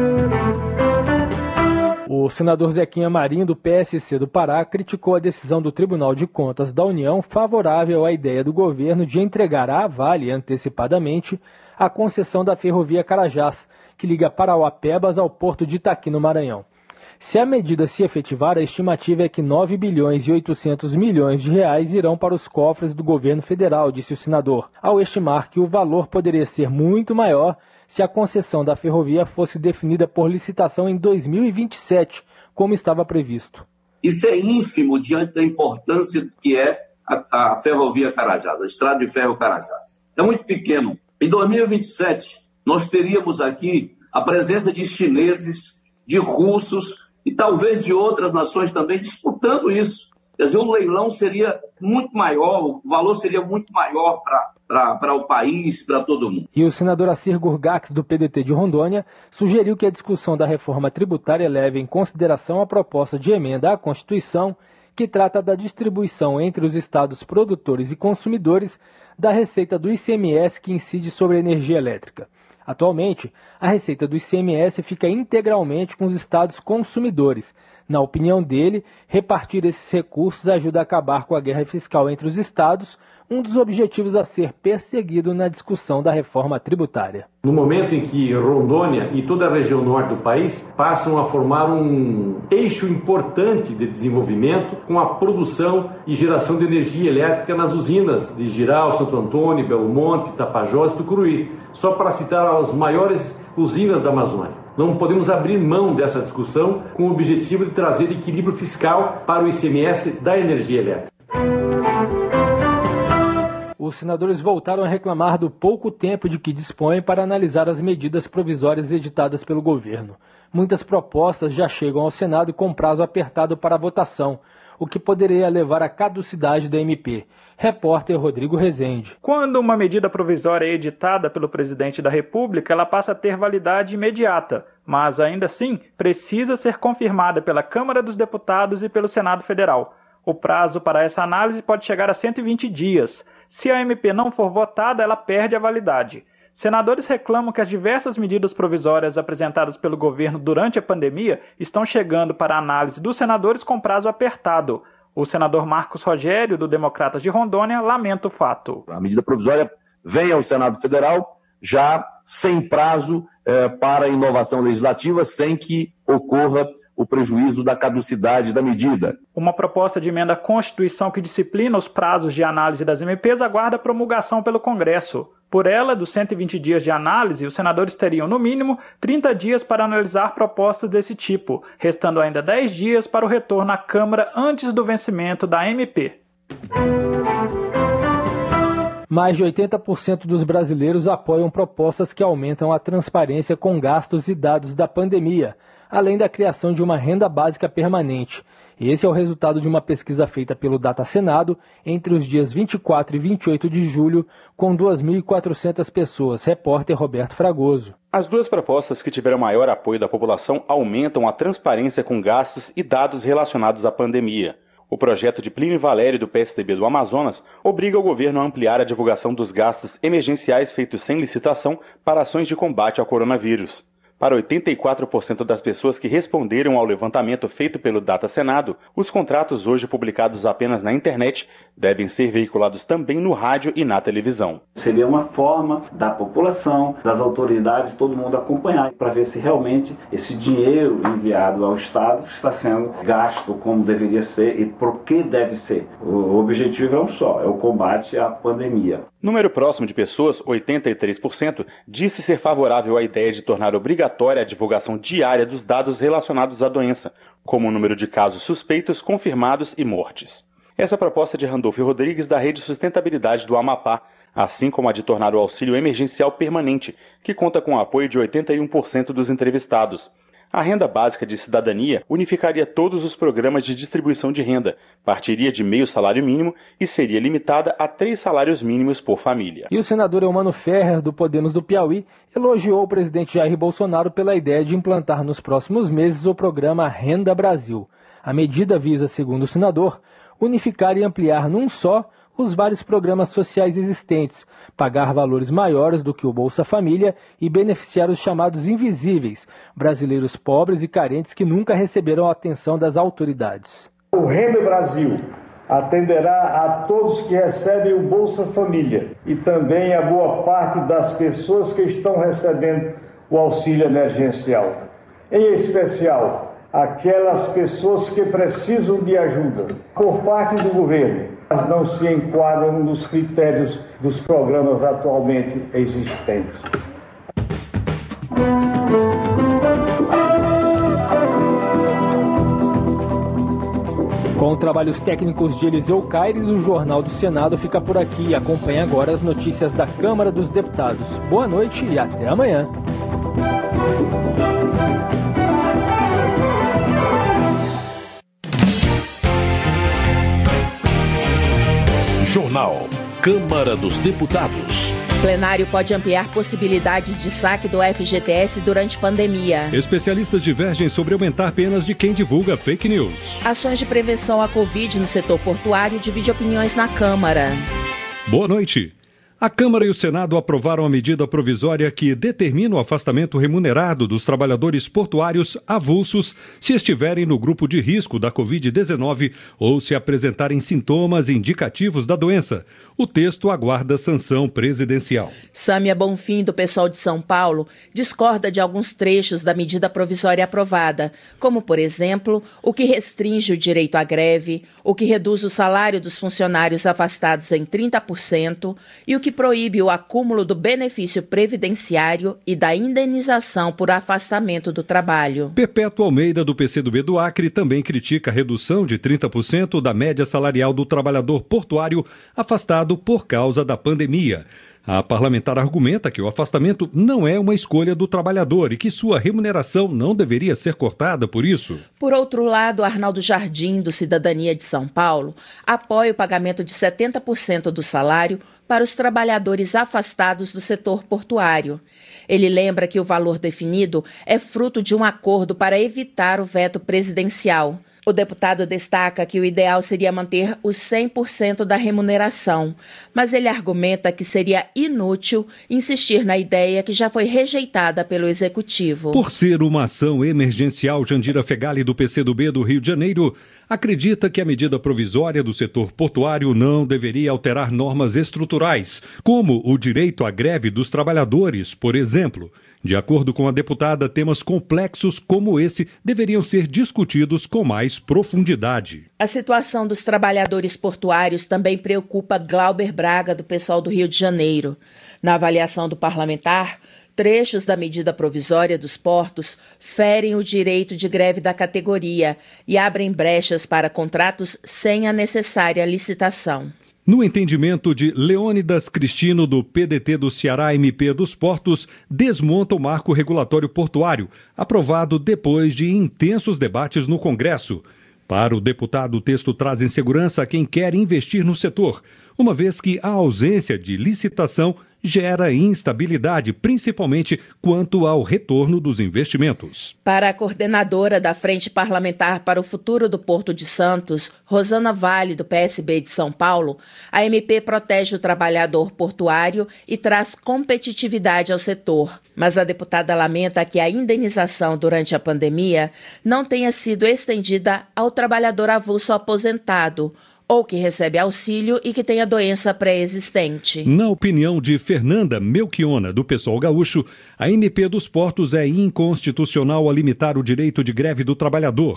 O senador Zequinha Marinho, do PSC do Pará, criticou a decisão do Tribunal de Contas da União favorável à ideia do governo de entregar à Vale antecipadamente a concessão da ferrovia Carajás, que liga Parauapebas ao porto de Itaqui, no Maranhão. Se a medida se efetivar, a estimativa é que 9 bilhões e 800 milhões de reais irão para os cofres do governo federal, disse o senador, ao estimar que o valor poderia ser muito maior se a concessão da ferrovia fosse definida por licitação em 2027, como estava previsto. Isso é ínfimo diante da importância que é a ferrovia Carajás, a estrada de ferro Carajás. É muito pequeno. Em 2027, nós teríamos aqui a presença de chineses, de russos e talvez de outras nações também disputando isso. Quer dizer, o leilão seria muito maior, o valor seria muito maior para o país, para todo mundo. E o senador Assir Gurgax, do PDT de Rondônia, sugeriu que a discussão da reforma tributária leve em consideração a proposta de emenda à Constituição que trata da distribuição entre os estados produtores e consumidores da receita do ICMS que incide sobre a energia elétrica. Atualmente, a receita do ICMS fica integralmente com os estados consumidores. Na opinião dele, repartir esses recursos ajuda a acabar com a guerra fiscal entre os estados, um dos objetivos a ser perseguido na discussão da reforma tributária. No momento em que Rondônia e toda a região norte do país passam a formar um eixo importante de desenvolvimento com a produção e geração de energia elétrica nas usinas de Jirau, Santo Antônio, Belo Monte, Tapajós e Tucuruí, só para citar as maiores usinas da Amazônia. Não podemos abrir mão dessa discussão com o objetivo de trazer equilíbrio fiscal para o ICMS da energia elétrica. Os senadores voltaram a reclamar do pouco tempo de que dispõem para analisar as medidas provisórias editadas pelo governo. Muitas propostas já chegam ao Senado com prazo apertado para votação, o que poderia levar à caducidade da MP. Repórter Rodrigo Rezende. Quando uma medida provisória é editada pelo presidente da República, ela passa a ter validade imediata, mas ainda assim precisa ser confirmada pela Câmara dos Deputados e pelo Senado Federal. O prazo para essa análise pode chegar a 120 dias. Se a MP não for votada, ela perde a validade. Senadores reclamam que as diversas medidas provisórias apresentadas pelo governo durante a pandemia estão chegando para análise dos senadores com prazo apertado. O senador Marcos Rogério, do Democratas de Rondônia, lamenta o fato. A medida provisória vem ao Senado Federal já sem prazo para inovação legislativa, sem que ocorra o prejuízo da caducidade da medida. Uma proposta de emenda à Constituição que disciplina os prazos de análise das MPs aguarda promulgação pelo Congresso. Por ela, dos 120 dias de análise, os senadores teriam, no mínimo, 30 dias para analisar propostas desse tipo, restando ainda 10 dias para o retorno à Câmara antes do vencimento da MP. Mais de 80% dos brasileiros apoiam propostas que aumentam a transparência com gastos e dados da pandemia, além da criação de uma renda básica permanente. Esse é o resultado de uma pesquisa feita pelo Data Senado entre os dias 24 e 28 de julho, com 2.400 pessoas. Repórter Roberto Fragoso. As duas propostas que tiveram maior apoio da população aumentam a transparência com gastos e dados relacionados à pandemia. O projeto de Plínio Valério, do PSDB do Amazonas, obriga o governo a ampliar a divulgação dos gastos emergenciais feitos sem licitação para ações de combate ao coronavírus. Para 84% das pessoas que responderam ao levantamento feito pelo Data Senado, os contratos hoje publicados apenas na internet devem ser veiculados também no rádio e na televisão. Seria uma forma da população, das autoridades, todo mundo acompanhar para ver se realmente esse dinheiro enviado ao Estado está sendo gasto como deveria ser e por que deve ser. O objetivo é um só, é o combate à pandemia. Número próximo de pessoas, 83%, disse ser favorável à ideia de tornar obrigatória a divulgação diária dos dados relacionados à doença, como o número de casos suspeitos, confirmados e mortes. Essa proposta é de Randolfo Rodrigues, da Rede Sustentabilidade do Amapá, assim como a de tornar o auxílio emergencial permanente, que conta com o apoio de 81% dos entrevistados. A renda básica de cidadania unificaria todos os programas de distribuição de renda, partiria de meio salário mínimo e seria limitada a 3 salários mínimos por família. E o senador Eumano Ferrer, do Podemos do Piauí, elogiou o presidente Jair Bolsonaro pela ideia de implantar nos próximos meses o programa Renda Brasil. A medida visa, segundo o senador, unificar e ampliar num só os vários programas sociais existentes, pagar valores maiores do que o Bolsa Família e beneficiar os chamados invisíveis, brasileiros pobres e carentes que nunca receberam a atenção das autoridades. O Renda Brasil atenderá a todos que recebem o Bolsa Família e também a boa parte das pessoas que estão recebendo o auxílio emergencial. Em especial, aquelas pessoas que precisam de ajuda por parte do governo, mas não se enquadram nos critérios dos programas atualmente existentes. Com trabalhos técnicos de Eliseu Caires, o Jornal do Senado fica por aqui. Acompanhe agora as notícias da Câmara dos Deputados. Boa noite e até amanhã. Jornal Câmara dos Deputados. Plenário pode ampliar possibilidades de saque do FGTS durante pandemia. Especialistas divergem sobre aumentar penas de quem divulga fake news. Ações de prevenção à Covid no setor portuário divide opiniões na Câmara. Boa noite. A Câmara e o Senado aprovaram a medida provisória que determina o afastamento remunerado dos trabalhadores portuários avulsos se estiverem no grupo de risco da Covid-19 ou se apresentarem sintomas indicativos da doença. O texto aguarda sanção presidencial. Sâmia Bonfim, do PSOL de São Paulo, discorda de alguns trechos da medida provisória aprovada, como, por exemplo, o que restringe o direito à greve, o que reduz o salário dos funcionários afastados em 30% e o que proíbe o acúmulo do benefício previdenciário e da indenização por afastamento do trabalho. Perpétuo Almeida, do PCdoB do Acre, também critica a redução de 30% da média salarial do trabalhador portuário afastado por causa da pandemia. A parlamentar argumenta que o afastamento não é uma escolha do trabalhador e que sua remuneração não deveria ser cortada por isso. Por outro lado, Arnaldo Jardim, do Cidadania de São Paulo, apoia o pagamento de 70% do salário para os trabalhadores afastados do setor portuário. Ele lembra que o valor definido é fruto de um acordo para evitar o veto presidencial. O deputado destaca que o ideal seria manter os 100% da remuneração, mas ele argumenta que seria inútil insistir na ideia que já foi rejeitada pelo Executivo. Por ser uma ação emergencial, Jandira Fegali, do PCdoB do Rio de Janeiro, acredita que a medida provisória do setor portuário não deveria alterar normas estruturais, como o direito à greve dos trabalhadores, por exemplo. De acordo com a deputada, temas complexos como esse deveriam ser discutidos com mais profundidade. A situação dos trabalhadores portuários também preocupa Glauber Braga, do PSOL do Rio de Janeiro. Na avaliação do parlamentar, trechos da medida provisória dos portos ferem o direito de greve da categoria e abrem brechas para contratos sem a necessária licitação. No entendimento de Leônidas Cristino, do PDT do Ceará MP dos Portos, desmonta o marco regulatório portuário, aprovado depois de intensos debates no Congresso. Para o deputado, o texto traz insegurança a quem quer investir no setor, uma vez que a ausência de licitação gera instabilidade, principalmente quanto ao retorno dos investimentos. Para a coordenadora da Frente Parlamentar para o Futuro do Porto de Santos, Rosana Vale, do PSB de São Paulo, a MP protege o trabalhador portuário e traz competitividade ao setor. Mas a deputada lamenta que a indenização durante a pandemia não tenha sido estendida ao trabalhador avulso aposentado, ou que recebe auxílio e que tenha doença pré-existente. Na opinião de Fernanda Melchiona, do PSOL gaúcho, a MP dos Portos é inconstitucional ao limitar o direito de greve do trabalhador.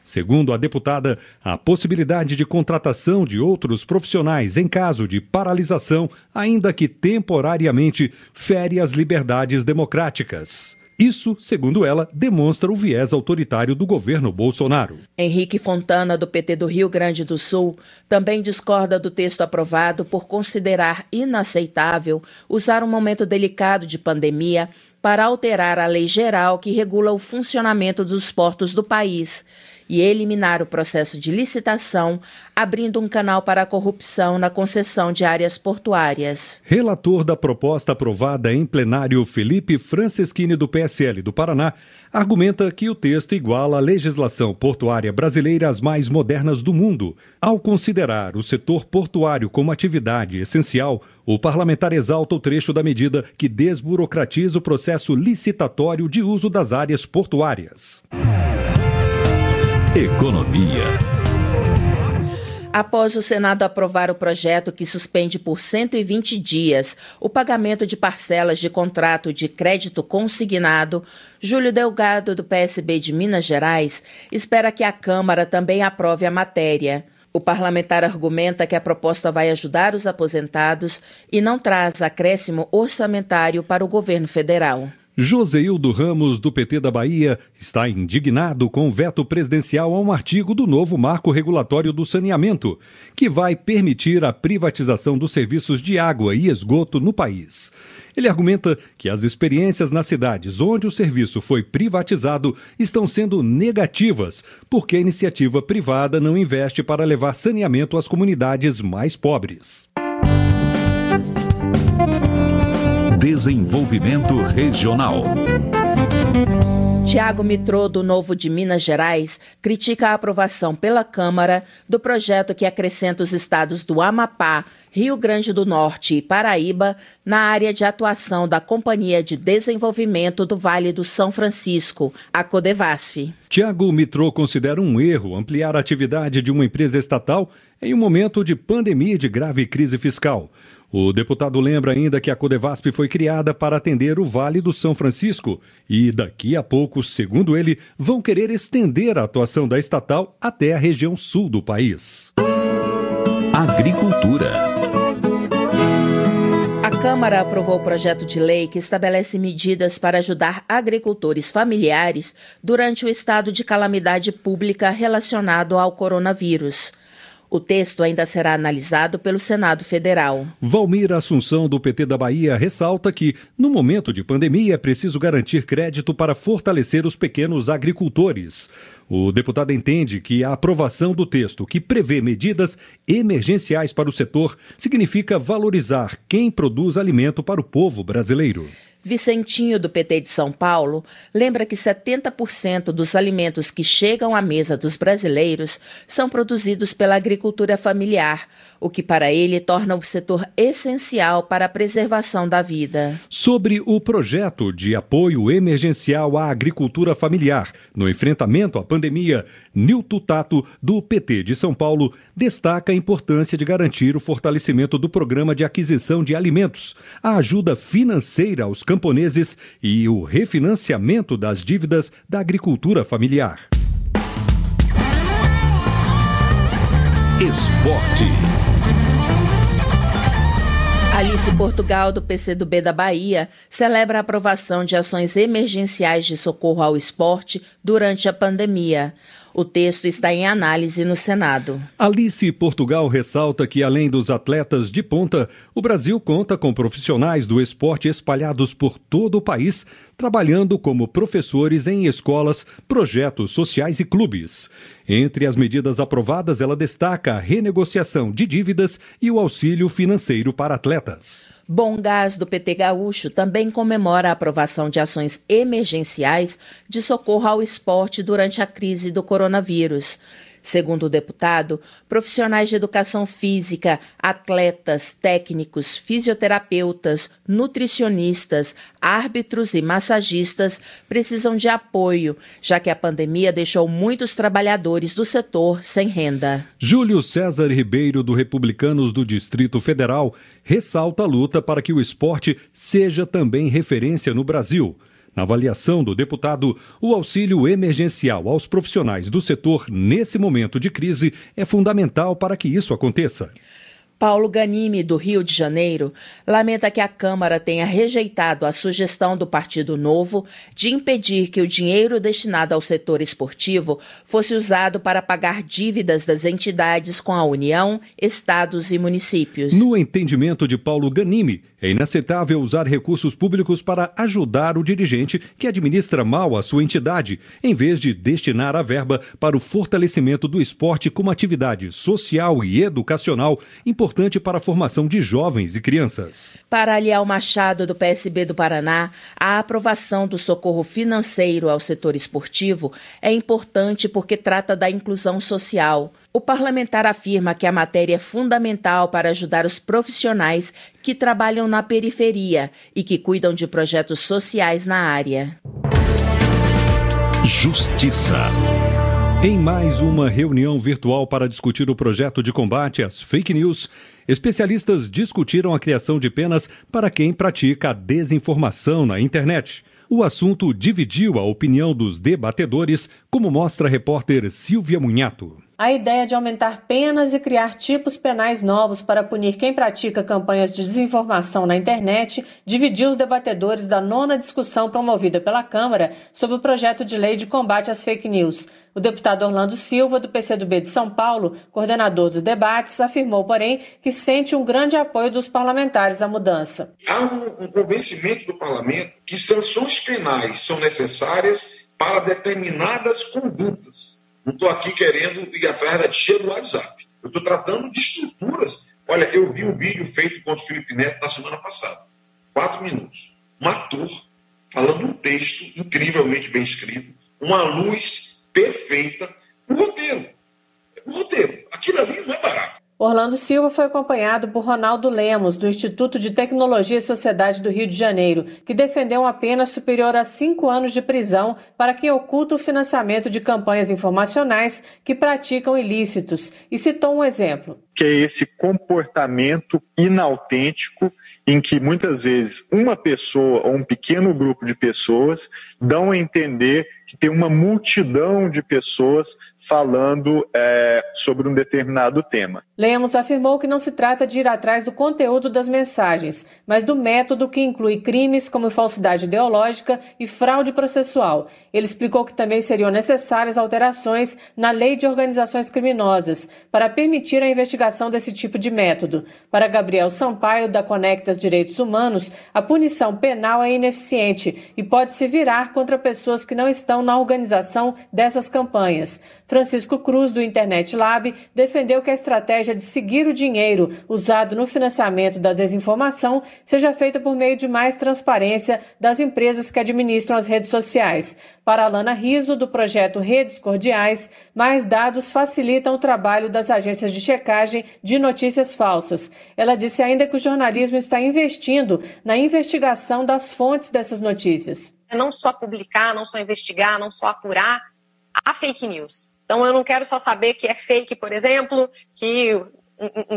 Segundo a deputada, a possibilidade de contratação de outros profissionais em caso de paralisação, ainda que temporariamente, fere as liberdades democráticas. Isso, segundo ela, demonstra o viés autoritário do governo Bolsonaro. Henrique Fontana, do PT do Rio Grande do Sul, também discorda do texto aprovado por considerar inaceitável usar um momento delicado de pandemia para alterar a lei geral que regula o funcionamento dos portos do país e eliminar o processo de licitação, abrindo um canal para a corrupção na concessão de áreas portuárias. Relator da proposta aprovada em plenário, Felipe Franceschini, do PSL do Paraná, argumenta que o texto iguala a legislação portuária brasileira às mais modernas do mundo. Ao considerar o setor portuário como atividade essencial, o parlamentar exalta o trecho da medida que desburocratiza o processo licitatório de uso das áreas portuárias. Economia. Após o Senado aprovar o projeto que suspende por 120 dias o pagamento de parcelas de contrato de crédito consignado, Júlio Delgado, do PSB de Minas Gerais, espera que a Câmara também aprove a matéria. O parlamentar argumenta que a proposta vai ajudar os aposentados e não traz acréscimo orçamentário para o governo federal. Joseildo Ramos, do PT da Bahia, está indignado com o veto presidencial a um artigo do novo Marco Regulatório do Saneamento, que vai permitir a privatização dos serviços de água e esgoto no país. Ele argumenta que as experiências nas cidades onde o serviço foi privatizado estão sendo negativas, porque a iniciativa privada não investe para levar saneamento às comunidades mais pobres. Desenvolvimento regional. Tiago Mitrô, do Novo de Minas Gerais, critica a aprovação pela Câmara do projeto que acrescenta os estados do Amapá, Rio Grande do Norte e Paraíba na área de atuação da Companhia de Desenvolvimento do Vale do São Francisco, a Codevasf. Tiago Mitrô considera um erro ampliar a atividade de uma empresa estatal em um momento de pandemia e de grave crise fiscal. O deputado lembra ainda que a Codevasf foi criada para atender o Vale do São Francisco e, daqui a pouco, segundo ele, vão querer estender a atuação da estatal até a região sul do país. Agricultura. A Câmara aprovou o projeto de lei que estabelece medidas para ajudar agricultores familiares durante o estado de calamidade pública relacionado ao coronavírus. O texto ainda será analisado pelo Senado Federal. Valmir Assunção, do PT da Bahia, ressalta que, no momento de pandemia, é preciso garantir crédito para fortalecer os pequenos agricultores. O deputado entende que a aprovação do texto, que prevê medidas emergenciais para o setor, significa valorizar quem produz alimento para o povo brasileiro. Vicentinho, do PT de São Paulo, lembra que 70% dos alimentos que chegam à mesa dos brasileiros são produzidos pela agricultura familiar, o que para ele torna o setor essencial para a preservação da vida. Sobre o projeto de apoio emergencial à agricultura familiar no enfrentamento à pandemia, Nilton Tato, do PT de São Paulo, destaca a importância de garantir o fortalecimento do programa de aquisição de alimentos, a ajuda financeira aos camponeses e o refinanciamento das dívidas da agricultura familiar. Esporte. Alice Portugal, do PCdoB da Bahia, celebra a aprovação de ações emergenciais de socorro ao esporte durante a pandemia. O texto está em análise no Senado. Alice Portugal ressalta que, além dos atletas de ponta, o Brasil conta com profissionais do esporte espalhados por todo o país, trabalhando como professores em escolas, projetos sociais e clubes. Entre as medidas aprovadas, ela destaca a renegociação de dívidas e o auxílio financeiro para atletas. Bom Gás, do PT Gaúcho, também comemora a aprovação de ações emergenciais de socorro ao esporte durante a crise do coronavírus. Segundo o deputado, profissionais de educação física, atletas, técnicos, fisioterapeutas, nutricionistas, árbitros e massagistas precisam de apoio, já que a pandemia deixou muitos trabalhadores do setor sem renda. Júlio César Ribeiro, do Republicanos do Distrito Federal, ressalta a luta para que o esporte seja também referência no Brasil. Na avaliação do deputado, o auxílio emergencial aos profissionais do setor nesse momento de crise é fundamental para que isso aconteça. Paulo Ganimi, do Rio de Janeiro, lamenta que a Câmara tenha rejeitado a sugestão do Partido Novo de impedir que o dinheiro destinado ao setor esportivo fosse usado para pagar dívidas das entidades com a União, estados e municípios. No entendimento de Paulo Ganimi, é inaceitável usar recursos públicos para ajudar o dirigente que administra mal a sua entidade, em vez de destinar a verba para o fortalecimento do esporte como atividade social e educacional importante para a formação de jovens e crianças. Para Aliel Machado, do PSB do Paraná, a aprovação do socorro financeiro ao setor esportivo é importante porque trata da inclusão social. O parlamentar afirma que a matéria é fundamental para ajudar os profissionais que trabalham na periferia e que cuidam de projetos sociais na área. Justiça. Em mais uma reunião virtual para discutir o projeto de combate às fake news, especialistas discutiram a criação de penas para quem pratica a desinformação na internet. O assunto dividiu a opinião dos debatedores, como mostra a repórter Silvia Munhato. A ideia de aumentar penas e criar tipos penais novos para punir quem pratica campanhas de desinformação na internet dividiu os debatedores da 9ª discussão promovida pela Câmara sobre o projeto de lei de combate às fake news. O deputado Orlando Silva, do PCdoB de São Paulo, coordenador dos debates, afirmou, porém, que sente um grande apoio dos parlamentares à mudança. Há um convencimento do parlamento que sanções penais são necessárias para determinadas condutas. Não estou aqui querendo ir atrás da tia do WhatsApp. Eu estou tratando de estruturas. Olha, eu vi um vídeo feito contra o Felipe Neto na semana passada. 4 minutos. Um ator falando um texto incrivelmente bem escrito, uma luz perfeita, um roteiro. Um roteiro. Aquilo ali não é barato. Orlando Silva foi acompanhado por Ronaldo Lemos, do Instituto de Tecnologia e Sociedade do Rio de Janeiro, que defendeu uma pena superior a 5 anos de prisão para quem oculta o financiamento de campanhas informacionais que praticam ilícitos, e citou um exemplo. Que é esse comportamento inautêntico em que muitas vezes uma pessoa ou um pequeno grupo de pessoas dão a entender que tem uma multidão de pessoas falando sobre um determinado tema. Lemos afirmou que não se trata de ir atrás do conteúdo das mensagens, mas do método que inclui crimes como falsidade ideológica e fraude processual. Ele explicou que também seriam necessárias alterações na lei de organizações criminosas para permitir a investigação desse tipo de método. Para Gabriel Sampaio, da Conectas Direitos Humanos, a punição penal é ineficiente e pode se virar contra pessoas que não estão na organização dessas campanhas. Francisco Cruz, do Internet Lab, defendeu que a estratégia de seguir o dinheiro usado no financiamento da desinformação seja feita por meio de mais transparência das empresas que administram as redes sociais. Para Alana Riso, do projeto Redes Cordiais, mais dados facilitam o trabalho das agências de checagem de notícias falsas. Ela disse ainda que o jornalismo está investindo na investigação das fontes dessas notícias. Não só publicar, não só investigar, não só apurar a fake news. Então eu não quero só saber que é fake, por exemplo, que um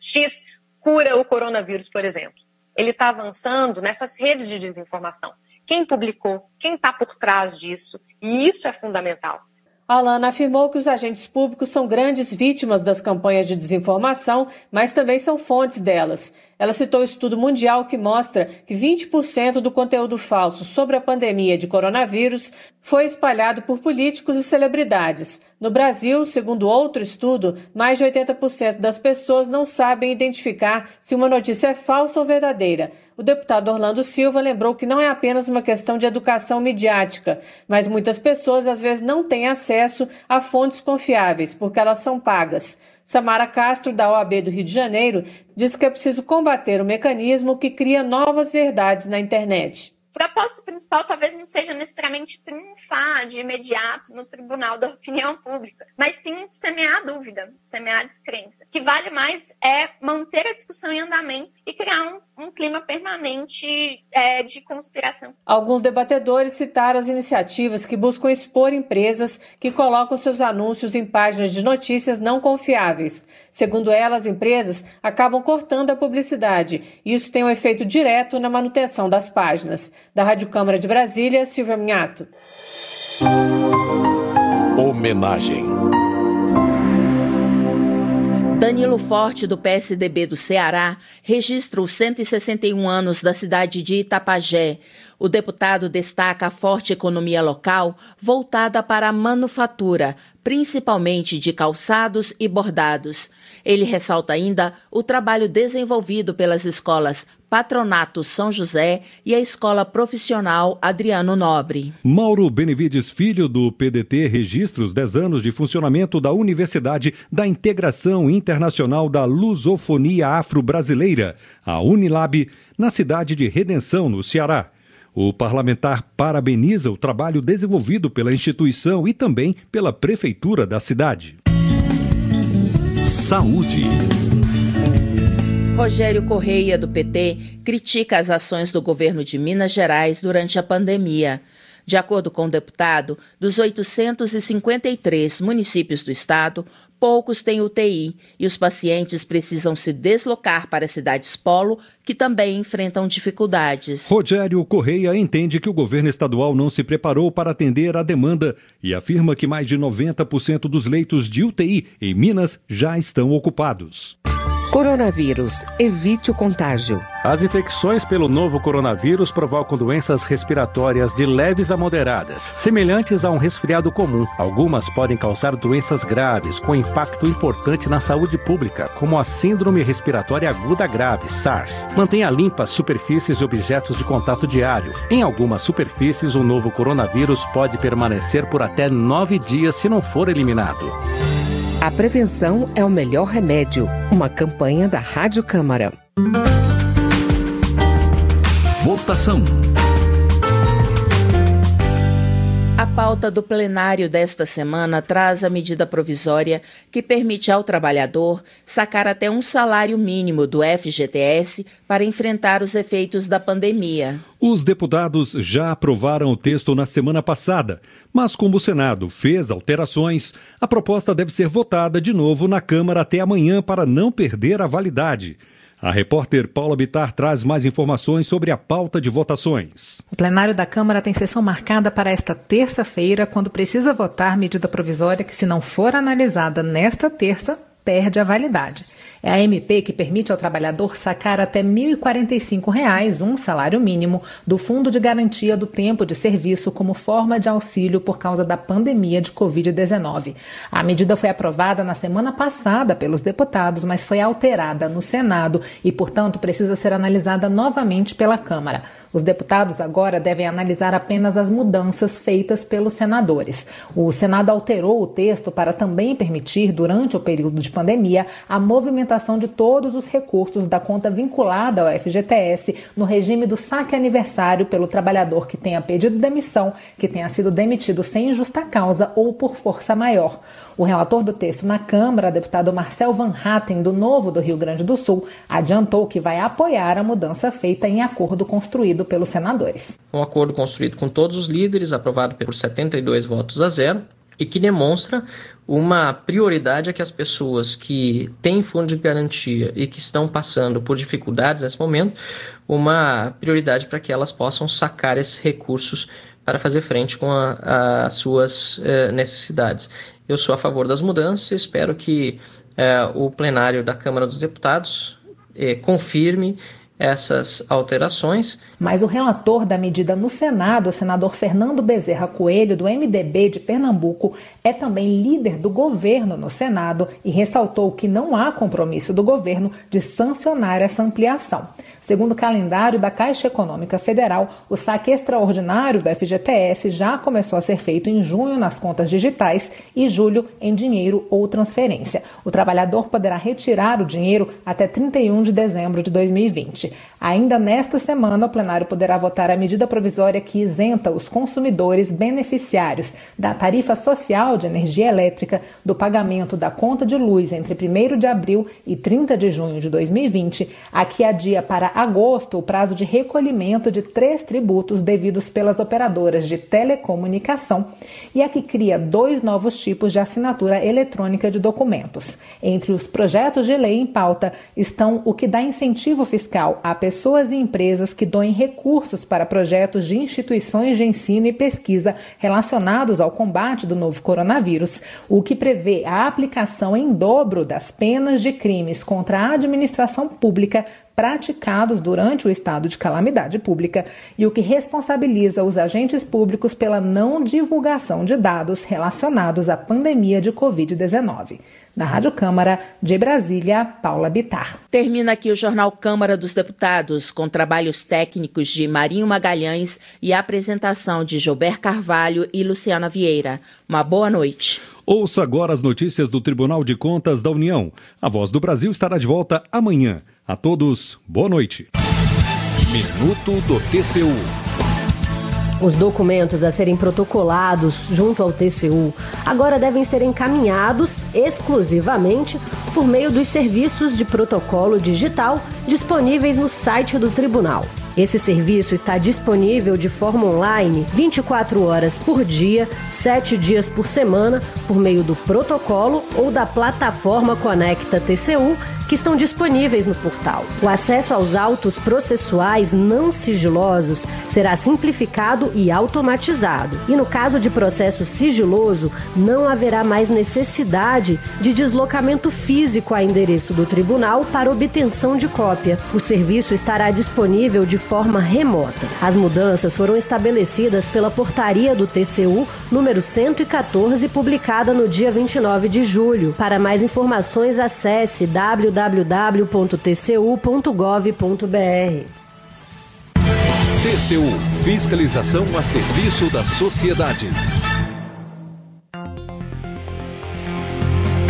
X cura o coronavírus, por exemplo. Ele está avançando nessas redes de desinformação. Quem publicou, quem está por trás disso, e isso é fundamental. Alana afirmou que os agentes públicos são grandes vítimas das campanhas de desinformação, mas também são fontes delas. Ela citou o estudo mundial que mostra que 20% do conteúdo falso sobre a pandemia de coronavírus foi espalhado por políticos e celebridades. No Brasil, segundo outro estudo, mais de 80% das pessoas não sabem identificar se uma notícia é falsa ou verdadeira. O deputado Orlando Silva lembrou que não é apenas uma questão de educação midiática, mas muitas pessoas às vezes não têm acesso a fontes confiáveis, porque elas são pagas. Samara Castro, da OAB do Rio de Janeiro, diz que é preciso combater o mecanismo que cria novas verdades na internet. O propósito principal talvez não seja necessariamente triunfar de imediato no tribunal da opinião pública, mas sim semear a dúvida, semear a descrença. O que vale mais é manter a discussão em andamento e criar um clima permanente de conspiração. Alguns debatedores citaram as iniciativas que buscam expor empresas que colocam seus anúncios em páginas de notícias não confiáveis. Segundo elas, as empresas acabam cortando a publicidade e isso tem um efeito direto na manutenção das páginas. Da Rádio Câmara de Brasília, Silvia Minhato. Homenagem. Danilo Forte, do PSDB do Ceará, registra os 161 anos da cidade de Itapajé. O deputado destaca a forte economia local voltada para a manufatura, principalmente de calçados e bordados. Ele ressalta ainda o trabalho desenvolvido pelas escolas Patronato São José e a Escola Profissional Adriano Nobre. Mauro Benevides Filho, do PDT, registra os 10 anos de funcionamento da Universidade da Integração Internacional da Lusofonia Afro-Brasileira, a Unilab, na cidade de Redenção, no Ceará. O parlamentar parabeniza o trabalho desenvolvido pela instituição e também pela prefeitura da cidade. Saúde. Rogério Correia, do PT, critica as ações do governo de Minas Gerais durante a pandemia. De acordo com o deputado, dos 853 municípios do estado, poucos têm UTI e os pacientes precisam se deslocar para cidades polo, que também enfrentam dificuldades. Rogério Correia entende que o governo estadual não se preparou para atender a demanda e afirma que mais de 90% dos leitos de UTI em Minas já estão ocupados. Coronavírus. Evite o contágio. As infecções pelo novo coronavírus provocam doenças respiratórias de leves a moderadas, semelhantes a um resfriado comum. Algumas podem causar doenças graves, com impacto importante na saúde pública, como a Síndrome Respiratória Aguda Grave, SARS. Mantenha limpas superfícies e objetos de contato diário. Em algumas superfícies, o novo coronavírus pode permanecer por até 9 dias se não for eliminado. A prevenção é o melhor remédio. Uma campanha da Rádio Câmara. Votação. A pauta do plenário desta semana traz a medida provisória que permite ao trabalhador sacar até um salário mínimo do FGTS para enfrentar os efeitos da pandemia. Os deputados já aprovaram o texto na semana passada, mas como o Senado fez alterações, a proposta deve ser votada de novo na Câmara até amanhã para não perder a validade. A repórter Paula Bittar traz mais informações sobre a pauta de votações. O plenário da Câmara tem sessão marcada para esta terça-feira, quando precisa votar medida provisória que, se não for analisada nesta terça, perde a validade. É a MP que permite ao trabalhador sacar até R$ 1.045, um salário mínimo, do Fundo de Garantia do Tempo de Serviço como forma de auxílio por causa da pandemia de Covid-19. A medida foi aprovada na semana passada pelos deputados, mas foi alterada no Senado e, portanto, precisa ser analisada novamente pela Câmara. Os deputados agora devem analisar apenas as mudanças feitas pelos senadores. O Senado alterou o texto para também permitir, durante o período de pandemia, a movimentação de todos os recursos da conta vinculada ao FGTS no regime do saque aniversário pelo trabalhador que tenha pedido demissão, que tenha sido demitido sem justa causa ou por força maior. O relator do texto na Câmara, deputado Marcel Van Hatten, do Novo do Rio Grande do Sul, adiantou que vai apoiar a mudança feita em acordo construído pelos senadores. Um acordo construído com todos os líderes, aprovado por 72 votos a 0, e que demonstra uma prioridade a que as pessoas que têm fundo de garantia e que estão passando por dificuldades nesse momento, uma prioridade para que elas possam sacar esses recursos para fazer frente com as suas necessidades. Eu sou a favor das mudanças e espero que o plenário da Câmara dos Deputados confirme essas alterações. Mas o relator da medida no Senado, o senador Fernando Bezerra Coelho, do MDB de Pernambuco, é também líder do governo no Senado e ressaltou que não há compromisso do governo de sancionar essa ampliação. Segundo o calendário da Caixa Econômica Federal, o saque extraordinário do FGTS já começou a ser feito em junho nas contas digitais e julho em dinheiro ou transferência. O trabalhador poderá retirar o dinheiro até 31 de dezembro de 2020. Ainda nesta semana, o plenário poderá votar a medida provisória que isenta os consumidores beneficiários da tarifa social de energia elétrica do pagamento da conta de luz entre 1º de abril e 30 de junho de 2020, a que adia para agosto o prazo de recolhimento de 3 tributos devidos pelas operadoras de telecomunicação e a que cria 2 novos tipos de assinatura eletrônica de documentos. Entre os projetos de lei em pauta estão o que dá incentivo fiscal a pessoas pessoas e empresas que doem recursos para projetos de instituições de ensino e pesquisa relacionados ao combate do novo coronavírus, o que prevê a aplicação em dobro das penas de crimes contra a administração pública praticados durante o estado de calamidade pública e o que responsabiliza os agentes públicos pela não divulgação de dados relacionados à pandemia de Covid-19. Na Rádio Câmara, de Brasília, Paula Bittar. Termina aqui o Jornal Câmara dos Deputados, com trabalhos técnicos de Marinho Magalhães e a apresentação de Gilberto Carvalho e Luciana Vieira. Uma boa noite. Ouça agora as notícias do Tribunal de Contas da União. A Voz do Brasil estará de volta amanhã. A todos, boa noite. Minuto do TCU. Os documentos a serem protocolados junto ao TCU agora devem ser encaminhados exclusivamente por meio dos serviços de protocolo digital disponíveis no site do Tribunal. Esse serviço está disponível de forma online 24 horas por dia, 7 dias por semana, por meio do protocolo ou da plataforma Conecta TCU, que estão disponíveis no portal. O acesso aos autos processuais não sigilosos será simplificado e automatizado. E no caso de processo sigiloso, não haverá mais necessidade de deslocamento físico a endereço do tribunal para obtenção de cópia. O serviço estará disponível de forma remota. As mudanças foram estabelecidas pela portaria do TCU número 114, publicada no dia 29 de julho. Para mais informações, acesse www.tcu.gov.br. TCU, fiscalização a serviço da sociedade.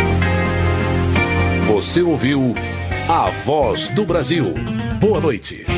Você ouviu A Voz do Brasil. Boa noite.